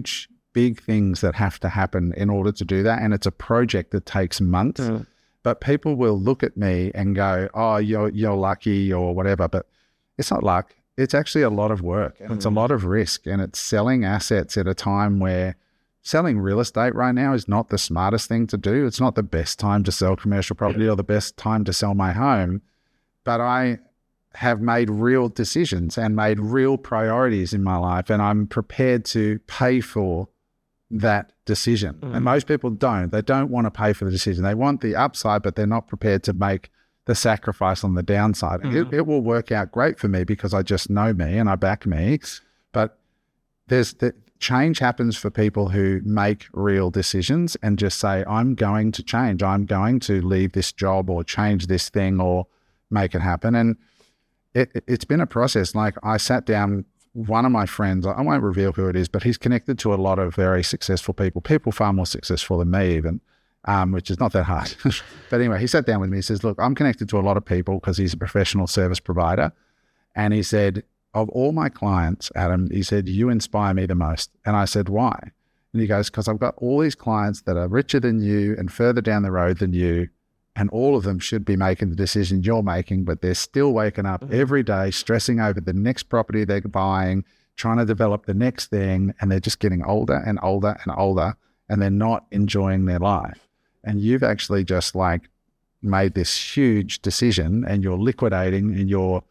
Speaker 1: big things that have to happen in order to do that. And it's a project that takes months. But people will look at me and go, oh, you're lucky or whatever. But it's not luck. It's actually a lot of work and it's a lot of risk. And it's selling assets at a time where selling real estate right now is not the smartest thing to do. It's not the best time to sell commercial property or the best time to sell my home. But I have made real decisions and made real priorities in my life, and I'm prepared to pay for that decision. And most people don't. They don't want to pay for the decision. They want the upside, but they're not prepared to make the sacrifice on the downside. It will work out great for me because I just know me and I back me. But the change happens for people who make real decisions and just say, I'm going to change. I'm going to leave this job or change this thing or make it happen. And it's been a process. Like I sat down, one of my friends, I won't reveal who it is, but he's connected to a lot of very successful people far more successful than me even, which is not that hard. But anyway, he sat down with me. He says, look, I'm connected to a lot of people because he's a professional service provider. And he said, of all my clients, Adam, he said, you inspire me the most. And I said, why? And he goes, because I've got all these clients that are richer than you and further down the road than you. And all of them should be making the decision you're making, but they're still waking up every day, stressing over the next property they're buying, trying to develop the next thing. And they're just getting older and older and older, and they're not enjoying their life. And you've actually just like made this huge decision and you're liquidating and you're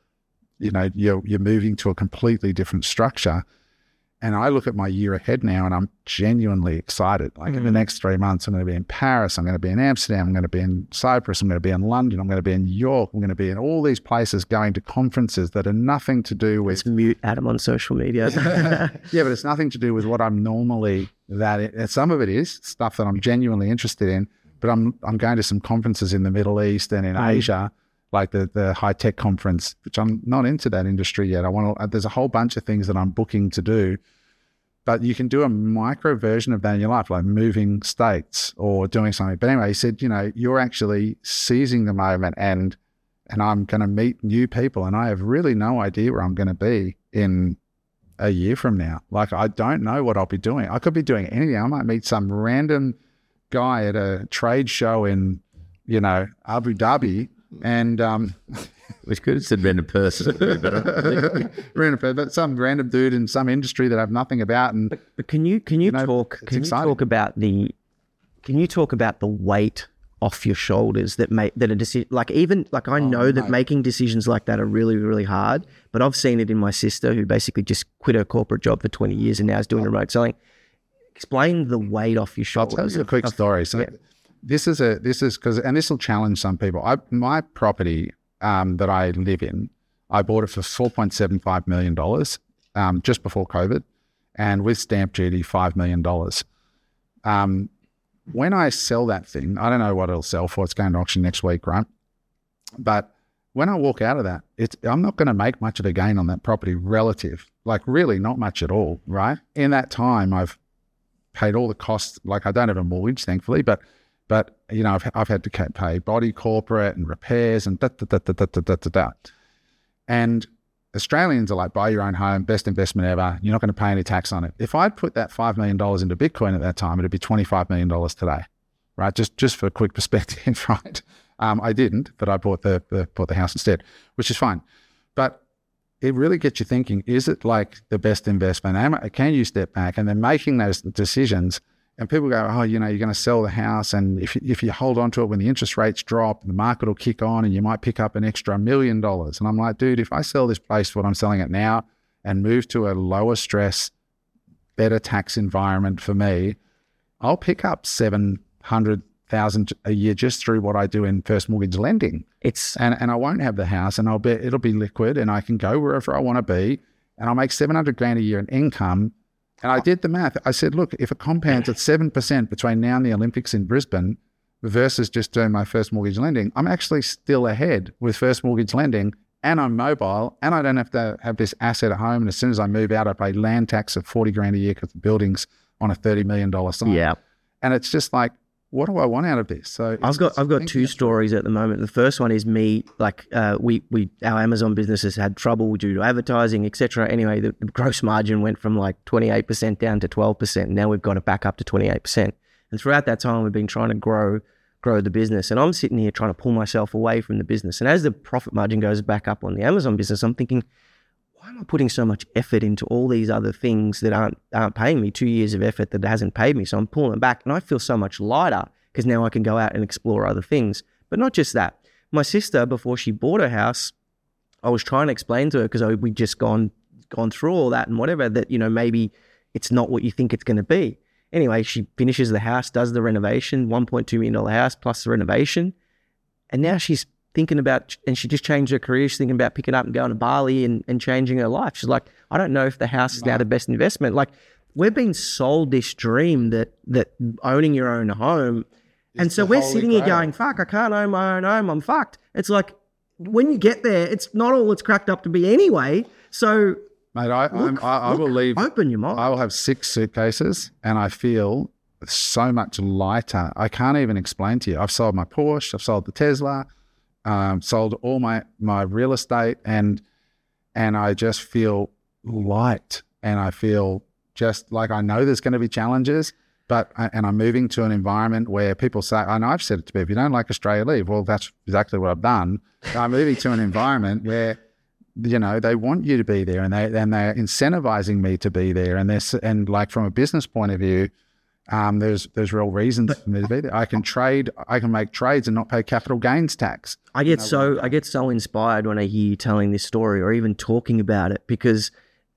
Speaker 1: moving to a completely different structure. And I look at my year ahead now and I'm genuinely excited. Like in the next 3 months, I'm going to be in Paris, I'm going to be in Amsterdam, I'm going to be in Cyprus, I'm going to be in London, I'm going to be in New York, I'm going to be in all these places going to conferences that are nothing to do with...
Speaker 3: Let's mute Adam on social media.
Speaker 1: Yeah, but it's nothing to do with what I'm normally some of it is stuff that I'm genuinely interested in, but I'm going to some conferences in the Middle East and in Asia, like the high-tech conference, which I'm not into that industry yet. There's a whole bunch of things that I'm booking to do, but you can do a micro version of that in your life, like moving states or doing something. But anyway, he said, you're actually seizing the moment and I'm going to meet new people and I have really no idea where I'm going to be in a year from now. Like, I don't know what I'll be doing. I could be doing anything. I might meet some random guy at a trade show in, Abu Dhabi. And
Speaker 4: we could have said random person,
Speaker 1: but some random dude in some industry that I have nothing about. And
Speaker 3: but can you talk about the weight off your shoulders that a decision, I know that making decisions like that are really, really hard, but I've seen it in my sister who basically just quit her corporate job for 20 years and now is doing remote selling. Explain the weight off your shoulders.
Speaker 1: I'll tell you a quick story. So this is because, and this will challenge some people. My property that I live in, I bought it for $4.75 million just before COVID, and with stamp duty, $5 million. When I sell that thing, I don't know what it'll sell for. It's going to auction next week, right? But when I walk out of that, I'm not going to make much of a gain on that property relative, like really not much at all, right? In that time, I've paid all the costs. Like, I don't have a mortgage, thankfully, but I've had to pay body corporate and repairs and da. And Australians are like, buy your own home, best investment ever. You're not going to pay any tax on it. If I'd put that $5 million into Bitcoin at that time, it'd be $25 million today, right? Just for a quick perspective, right? I didn't, but I bought the house instead, which is fine. But it really gets you thinking, is it like the best investment? Can you step back? And then making those decisions, and people go, oh, you're going to sell the house, and if you hold on to it when the interest rates drop, the market will kick on and you might pick up an extra $1 million. And I'm like, dude, if I sell this place for what I'm selling it now and move to a lower stress, better tax environment for me, I'll pick up $700,000 a year just through what I do in first mortgage lending. And I won't have the house, and it'll be liquid, and I can go wherever I want to be, and I'll make $700,000 a year in income. And I did the math. I said, look, if it compounds at 7% between now and the Olympics in Brisbane versus just doing my first mortgage lending, I'm actually still ahead with first mortgage lending, and I'm mobile, and I don't have to have this asset at home. And as soon as I move out, I pay land tax of $40,000 a year because the building's on a $30 million site.
Speaker 3: Yeah.
Speaker 1: And it's just like, what do I want out of this? So
Speaker 3: I've got two stories at the moment. The first one is me, like our Amazon business has had trouble due to advertising, etc. Anyway, the gross margin went from like 28% down to 12%. Now we've got it back up to 28%. And throughout that time, we've been trying to grow the business. And I'm sitting here trying to pull myself away from the business. And as the profit margin goes back up on the Amazon business, I'm thinking, why am I putting so much effort into all these other things that aren't paying me? 2 years of effort that hasn't paid me. So I'm pulling it back, and I feel so much lighter because now I can go out and explore other things. But not just that. My sister, before she bought her house, I was trying to explain to her, because we'd just gone through all that and whatever, that, maybe it's not what you think it's going to be. Anyway, she finishes the house, does the renovation, $1.2 million house plus the renovation. And now she's thinking about, and she just changed her career. She's thinking about picking up and going to Bali and changing her life. She's like, I don't know if the house is now the best investment. Like, we're being sold this dream that owning your own home. And so we're sitting here going, fuck, I can't own my own home. I'm fucked. It's like, when you get there, it's not all it's cracked up to be anyway. So,
Speaker 1: mate, I will leave.
Speaker 3: Open your mind.
Speaker 1: I will have 6 suitcases, and I feel so much lighter. I can't even explain to you. I've sold my Porsche. I've sold the Tesla. Sold all my real estate, and I just feel light, and I feel just like, I know there's going to be challenges, and I'm moving to an environment where people say, and I've said it to people, if you don't like Australia, leave. Well, that's exactly what I've done. I'm moving to an environment where, they want you to be there, and they're incentivizing me to be there, and like, from a business point of view, there's real reasons for me to be there. I can make trades and not pay capital gains tax.
Speaker 3: I get so inspired when I hear you telling this story or even talking about it, because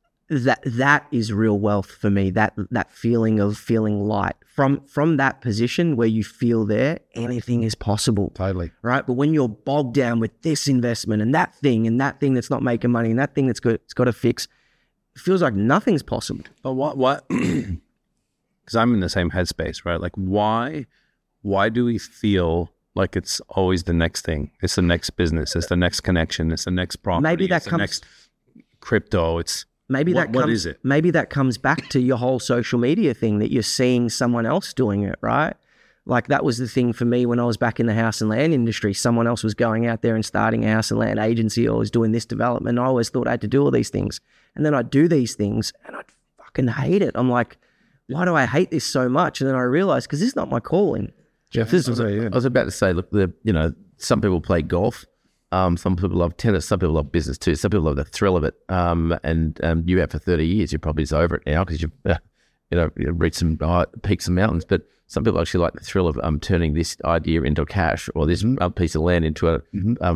Speaker 3: that is real wealth for me. That feeling of feeling light from that position where you feel there, anything is possible.
Speaker 1: Totally.
Speaker 3: Right. But when you're bogged down with this investment and that thing that's not making money and that thing it's got to fix, it feels like nothing's possible.
Speaker 2: But what? Because I'm in the same headspace, right? Like, why do we feel like it's always the next thing? It's the next business. It's the next connection. It's the next property.
Speaker 3: Maybe that
Speaker 2: it's the next crypto. What is it?
Speaker 3: Maybe that comes back to your whole social media thing, that you're seeing someone else doing it, right? Like, that was the thing for me when I was back in the house and land industry. Someone else was going out there and starting a house and land agency, or was doing this development. I always thought I had to do all these things. And then I'd do these things and I'd fucking hate it. I'm like, why do I hate this so much? And then I realized, because this is not my calling.
Speaker 4: Jeff, I was about to say, look, some people play golf. Some people love tennis. Some people love business too. Some people love the thrill of it. And you have for 30 years. You're probably just over it now because you've reached some peaks and mountains. But some people actually like the thrill of turning this idea into cash, or this piece of land into a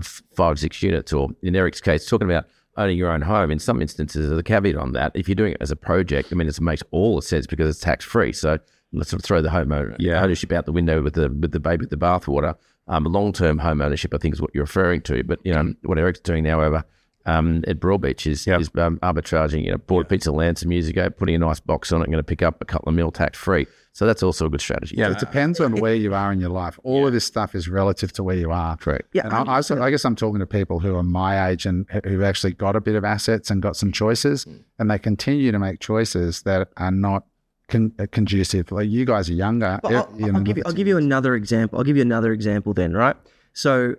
Speaker 4: 5-6 units. Or in Eric's case, talking about owning your own home. In some instances, there's a caveat on that. If you're doing it as a project, it makes all the sense because it's tax-free. So let's sort of throw the home ownership out the window with the baby with the bathwater. Long-term home ownership, I think, is what you're referring to. But, what Eric's doing now over at Broadbeach is arbitraging, bought a piece of land some years ago, putting a nice box on it, going to pick up a couple of mil tax-free. So that's also a good strategy.
Speaker 1: Yeah, it depends on where you are in your life. All of this stuff is relative to where you are.
Speaker 4: Correct.
Speaker 1: Yeah, and I guess I'm talking to people who are my age and who've actually got a bit of assets and got some choices, and they continue to make choices that are not conducive. Like, you guys are younger.
Speaker 3: Well, I'll give you another example. I'll give you another example then, right? So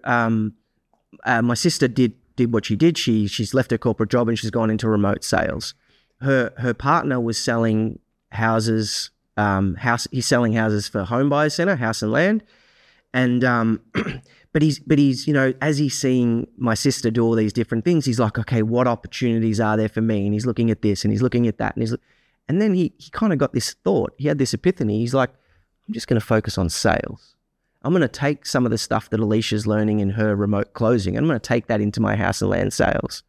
Speaker 3: my sister did what she did. She's left her corporate job and she's gone into remote sales. Her partner was selling houses. He's selling houses for Home Buyers Centre, House and Land, and but he's as he's seeing my sister do all these different things, he's like, okay, what opportunities are there for me? And he's looking at this and he's looking at that, and then he kind of got this thought. He had this epiphany. He's like, I'm just going to focus on sales. I'm going to take some of the stuff that Alicia's learning in her remote closing, and I'm going to take that into my House and Land sales.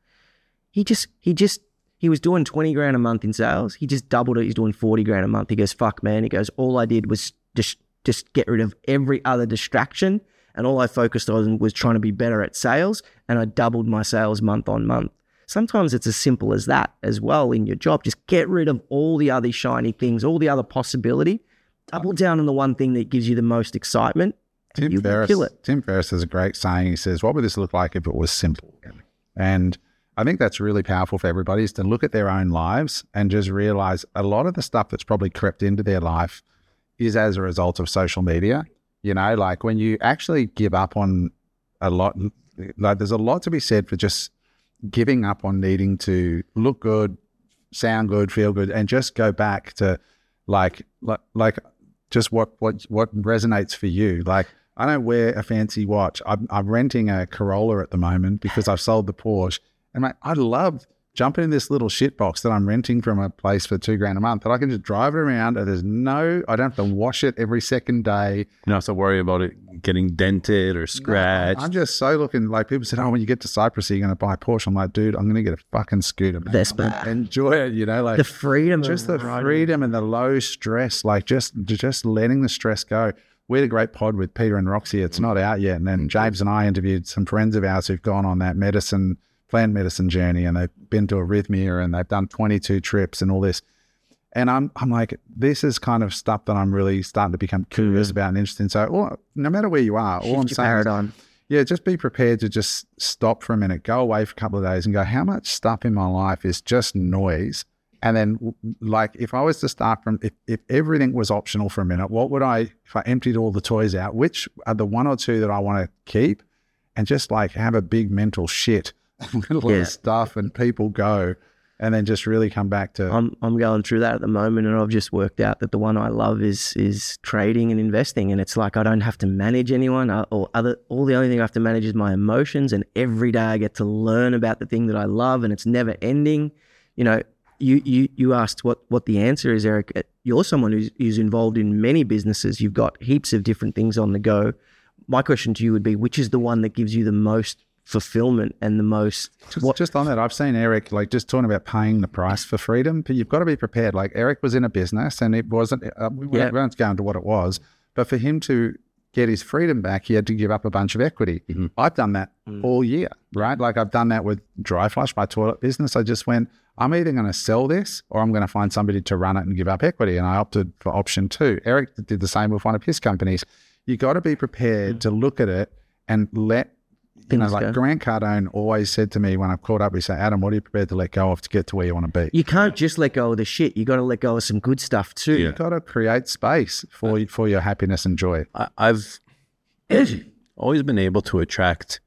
Speaker 3: He was doing 20 grand a month in sales. He just doubled it. He's doing 40 grand a month. He goes, fuck, man. He goes, all I did was just get rid of every other distraction, and all I focused on was trying to be better at sales, and I doubled my sales month on month. Sometimes it's as simple as that as well in your job. Just get rid of all the other shiny things, all the other possibility. Double down on the one thing that gives you the most excitement.
Speaker 1: Tim Ferriss has a great saying. He says, what would this look like if it was simple? And I think that's really powerful for everybody, is to look at their own lives and just realize a lot of the stuff that's probably crept into their life is as a result of social media. You know, like when you actually give up on a lot, like there's a lot to be said for just giving up on needing to look good, sound good, feel good, and just go back to like just what resonates for you. Like, I don't wear a fancy watch. I'm renting a Corolla at the moment because I've sold the Porsche, and mate, I love jumping in this little shit box that I'm renting from a place for $2,000 a month that I can just drive it around, and I don't have to wash it every second day.
Speaker 2: You don't have to worry about it getting dented or scratched.
Speaker 1: I'm just so looking, like people said, oh, when you get to Cyprus, you're going to buy a Porsche. I'm like, dude, I'm going to get a fucking scooter, man.
Speaker 3: Vespa.
Speaker 1: Enjoy it, you know, like
Speaker 3: The freedom.
Speaker 1: just
Speaker 3: of
Speaker 1: the
Speaker 3: riding.
Speaker 1: freedom and the low stress, like just letting the stress go. We had a great pod with Peter and Roxy. It's not out yet. And then James and I interviewed some friends of ours who've gone on that plant medicine journey, and they've been to arrhythmia and they've done 22 trips and all this. And I'm like, this is kind of stuff that I'm really starting to become curious about and interested in. So no matter where you are, all I'm
Speaker 3: Shift your
Speaker 1: saying is,
Speaker 3: paradigm.
Speaker 1: yeah, just be prepared to just stop for a minute, go away for a couple of days and go, how much stuff in my life is just noise? And then, like, if I was to start from, if everything was optional for a minute, what would if I emptied all the toys out, which are the one or two that I want to keep, and just like have a big mental shit, let stuff and people go, and then just really come back to.
Speaker 3: I'm going through that at the moment, and I've just worked out that the one I love is trading and investing, and it's like I don't have to manage anyone all the only thing I have to manage is my emotions, and every day I get to learn about the thing that I love, and it's never ending. You know, you asked what the answer is, Eric. You're someone who's involved in many businesses. You've got heaps of different things on the go. My question to you would be, which is the one that gives you the most fulfillment and the most
Speaker 1: just on that, I've seen Eric like just talking about paying the price for freedom, but you've got to be prepared. Like Eric was in a business and it wasn't we won't go into what it was, but for him to get his freedom back, he had to give up a bunch of equity. I've done that all year, right? Like I've done that with Dry Flush, my toilet business. I just went, I'm either going to sell this or I'm going to find somebody to run it and give up equity, and I opted for option 2. Eric did the same with one of his companies. You got to be prepared to look at it and let like Grant Cardone always said to me when I've caught up, he said, Adam, what are you prepared to let go of to get to where you want to be?
Speaker 3: You can't just let go of the shit. You got to let go of some good stuff too.
Speaker 1: You've got to create space for your happiness and joy.
Speaker 2: I've always been able to attract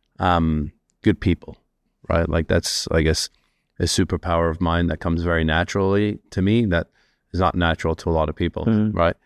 Speaker 2: good people, right? Like that's, I guess, a superpower of mine that comes very naturally to me that is not natural to a lot of people, right?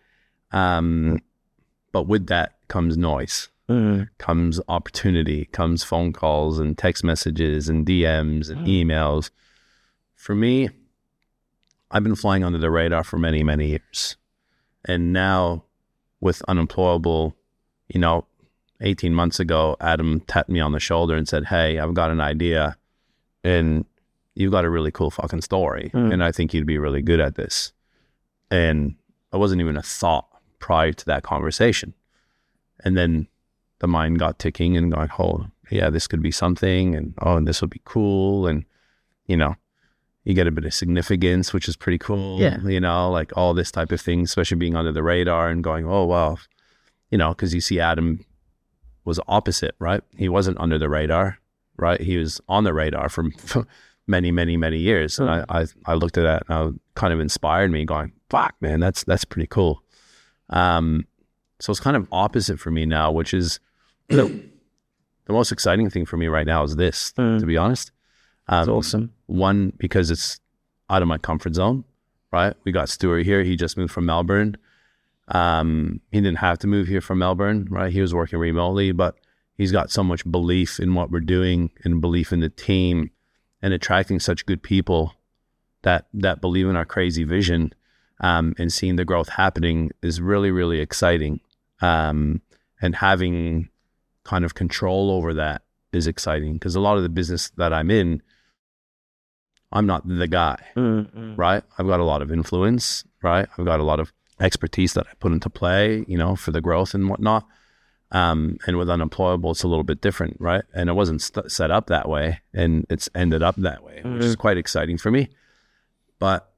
Speaker 2: But with that comes noise. Comes opportunity, comes phone calls and text messages and DMs and emails. For me, I've been flying under the radar for many, many years. And now with Unemployable, 18 months ago, Adam tapped me on the shoulder and said, hey, I've got an idea and you've got a really cool fucking story. And I think you'd be really good at this. And it wasn't even a thought prior to that conversation. And then the mind got ticking and going, oh, yeah, this could be something. And this would be cool. And, you get a bit of significance, which is pretty cool.
Speaker 3: Yeah.
Speaker 2: Like all this type of thing, especially being under the radar and going, oh, wow. Because you see Adam was opposite, right? He wasn't under the radar, right? He was on the radar for many, many, many years. And I looked at that and it kind of inspired me going, fuck, man, that's pretty cool. So it's kind of opposite for me now, which is the most exciting thing for me right now is this, to be honest.
Speaker 3: That's awesome.
Speaker 2: One, because it's out of my comfort zone, right? We got Stuart here. He just moved from Melbourne. He didn't have to move here from Melbourne, right? He was working remotely, but he's got so much belief in what we're doing and belief in the team and attracting such good people that believe in our crazy vision and seeing the growth happening is really, really exciting. And having kind of control over that is exciting because a lot of the business that I'm in, I'm not the guy, right? I've got a lot of influence, right? I've got a lot of expertise that I put into play, for the growth and whatnot. And with Unemployable, it's a little bit different, right? And it wasn't set up that way, and it's ended up that way, which is quite exciting for me. But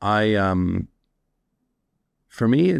Speaker 2: for me,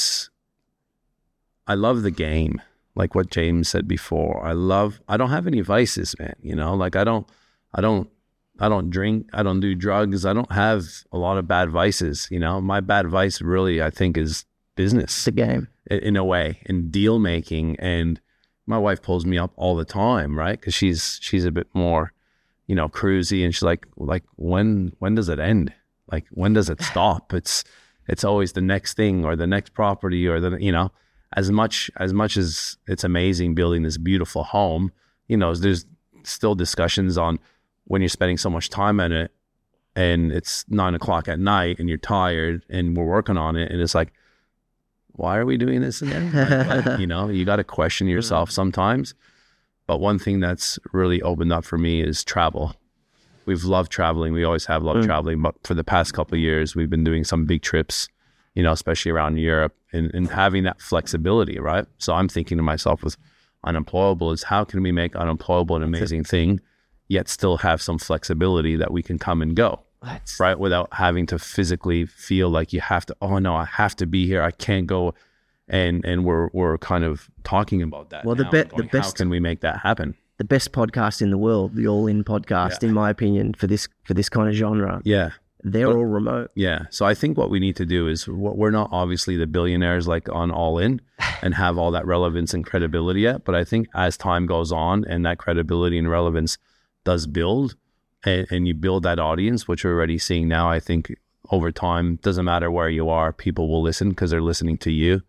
Speaker 2: I love the game, like what James said before. I don't have any vices, man. Like I don't drink, I don't do drugs. I don't have a lot of bad vices. My bad vice really, I think, is business.
Speaker 3: It's a game.
Speaker 2: In a way, in deal making. And my wife pulls me up all the time, right? Because she's a bit more, you know, cruisy, and she's like when does it end? Like, when does it stop? It's always the next thing or the next property or the, you know, as much as it's amazing building this beautiful home, you know, there's still discussions on when you're spending so much time in it and it's 9 o'clock at night and you're tired and we're working on it, and it's like, why are we doing this again? Like, you know, you got to question yourself sometimes. But one thing that's really opened up for me is travel. We've loved traveling. We always have loved traveling. But for the past couple of years, we've been doing some big trips, you know, especially around Europe, and having that flexibility, right? So I'm thinking to myself with unemployable is, how can we make unemployable an amazing thing, yet still have some flexibility that we can come and go, right? Without having to physically feel like you have to, oh no, I have to be here, I can't go. And we're kind of talking about that.
Speaker 3: Well,
Speaker 2: now,
Speaker 3: the
Speaker 2: going,
Speaker 3: best,
Speaker 2: how can we make that happen?
Speaker 3: The best podcast in the world, the All In podcast, in my opinion, for this kind of genre.
Speaker 2: Yeah.
Speaker 3: They're all remote.
Speaker 2: Yeah. So I think what we need to do is, we're not obviously the billionaires like on All In and have all that relevance and credibility yet. But I think as time goes on and that credibility and relevance does build, and you build that audience, which we're already seeing now, I think over time, doesn't matter where you are, people will listen because they're listening to you,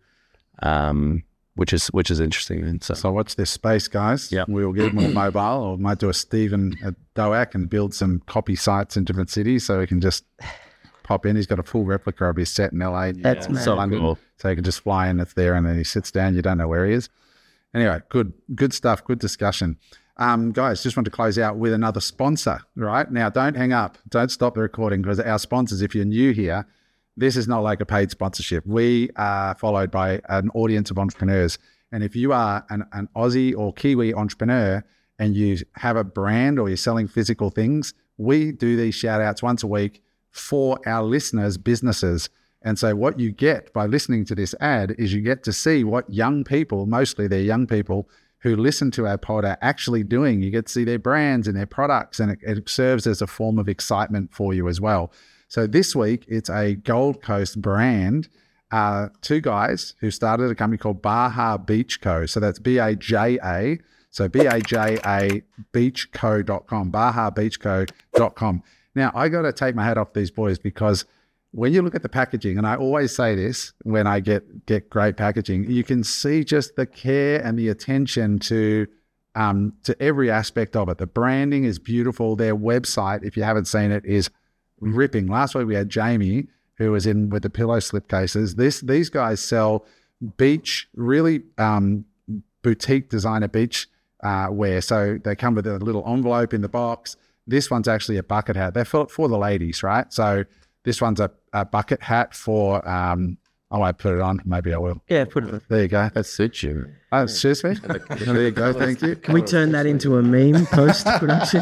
Speaker 2: which is interesting. And
Speaker 1: So watch this space, guys.
Speaker 2: Yeah.
Speaker 1: We will get him on mobile, or might do a Stephen at Doak and build some copy sites in different cities so he can just pop in. He's got a full replica of his set in LA.
Speaker 3: That's
Speaker 1: and
Speaker 3: so
Speaker 1: London.
Speaker 2: cool.
Speaker 1: So he can just fly in, it's there, and then he sits down. You don't know where he is. Anyway, good stuff, good discussion. Guys, just want to close out with another sponsor, right? Now, don't hang up. Don't stop the recording, because our sponsors, if you're new here, this is not like a paid sponsorship. We are followed by an audience of entrepreneurs. And if you are an Aussie or Kiwi entrepreneur and you have a brand or you're selling physical things, we do these shout outs once a week for our listeners' businesses. And so what you get by listening to this ad is you get to see what young people, mostly they're young people who listen to our pod, are actually doing. You get to see their brands and their products, and it serves as a form of excitement for you as well. So this week, it's a Gold Coast brand, two guys who started a company called Baja Beach Co. So that's B-A-J-A. So B-A-J-A beachco.com, bajabeachco.com. Now, I got to take my hat off these boys, because when you look at the packaging, and I always say this when I get great packaging, you can see just the care and the attention to every aspect of it. The branding is beautiful. Their website, if you haven't seen it, is ripping. Last week we had Jamie, who was in with the pillow slipcases. These guys sell beach, really boutique designer beach wear. So they come with a little envelope in the box. This one's actually a bucket hat. They're for the ladies, right? So this one's a bucket hat for, I won't put it on. Maybe I will.
Speaker 3: Yeah, put it on.
Speaker 1: There you go.
Speaker 4: That suits you.
Speaker 1: Oh, excuse me. There you go. Thank you.
Speaker 3: Can we turn that into a meme post-production?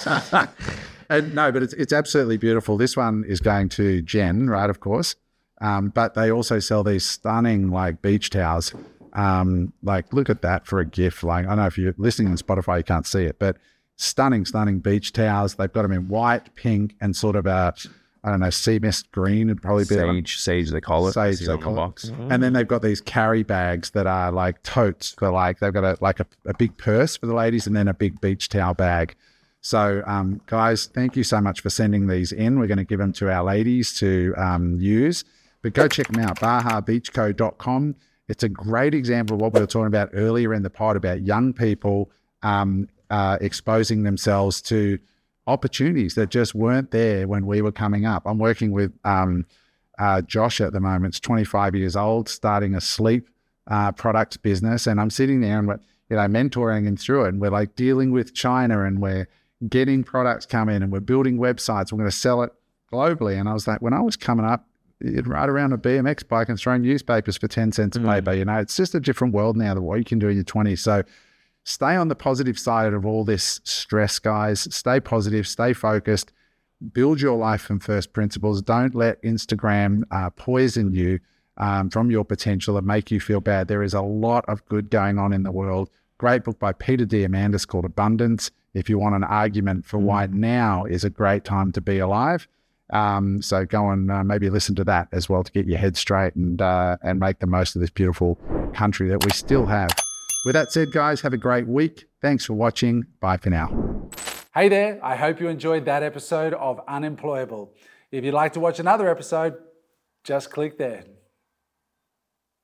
Speaker 1: No, but it's absolutely beautiful. This one is going to Jen, right, of course. But they also sell these stunning, like, beach towels. Like, look at that for a gift. Like, I don't know if you're listening on Spotify, you can't see it, but stunning beach towels. They've got them in white, pink, and sort of a, I don't know, sea mist green would probably be
Speaker 2: Sage they call it.
Speaker 1: Sage
Speaker 2: See
Speaker 1: they
Speaker 2: on the
Speaker 1: call it.
Speaker 2: box.
Speaker 1: And then they've got these carry bags that are like totes for, like, they've got a big purse for the ladies and then a big beach towel bag. So, guys, thank you so much for sending these in. We're going to give them to our ladies to use. But go check them out, bajabeachco.com. It's a great example of what we were talking about earlier in the pod about young people exposing themselves to opportunities that just weren't there when we were coming up. I'm working with Josh at the moment. He's 25 years old, starting a sleep product business. And I'm sitting there and mentoring him through it. And we're like dealing with China, and we're getting products come in, and we're building websites. We're going to sell it globally. And I was like, when I was coming up, you'd ride around a BMX bike and throw newspapers for 10 cents a paper. It's just a different world now than what you can do in your 20s. So stay on the positive side of all this stress, guys. Stay positive, stay focused, build your life from first principles. Don't let Instagram poison you from your potential and make you feel bad. There is a lot of good going on in the world. Great book by Peter Diamandis called Abundance, if you want an argument for why now is a great time to be alive. So go and maybe listen to that as well to get your head straight and make the most of this beautiful country that we still have. With that said, guys, have a great week. Thanks for watching. Bye for now.
Speaker 6: Hey there, I hope you enjoyed that episode of Unemployable. If you'd like to watch another episode, just click there.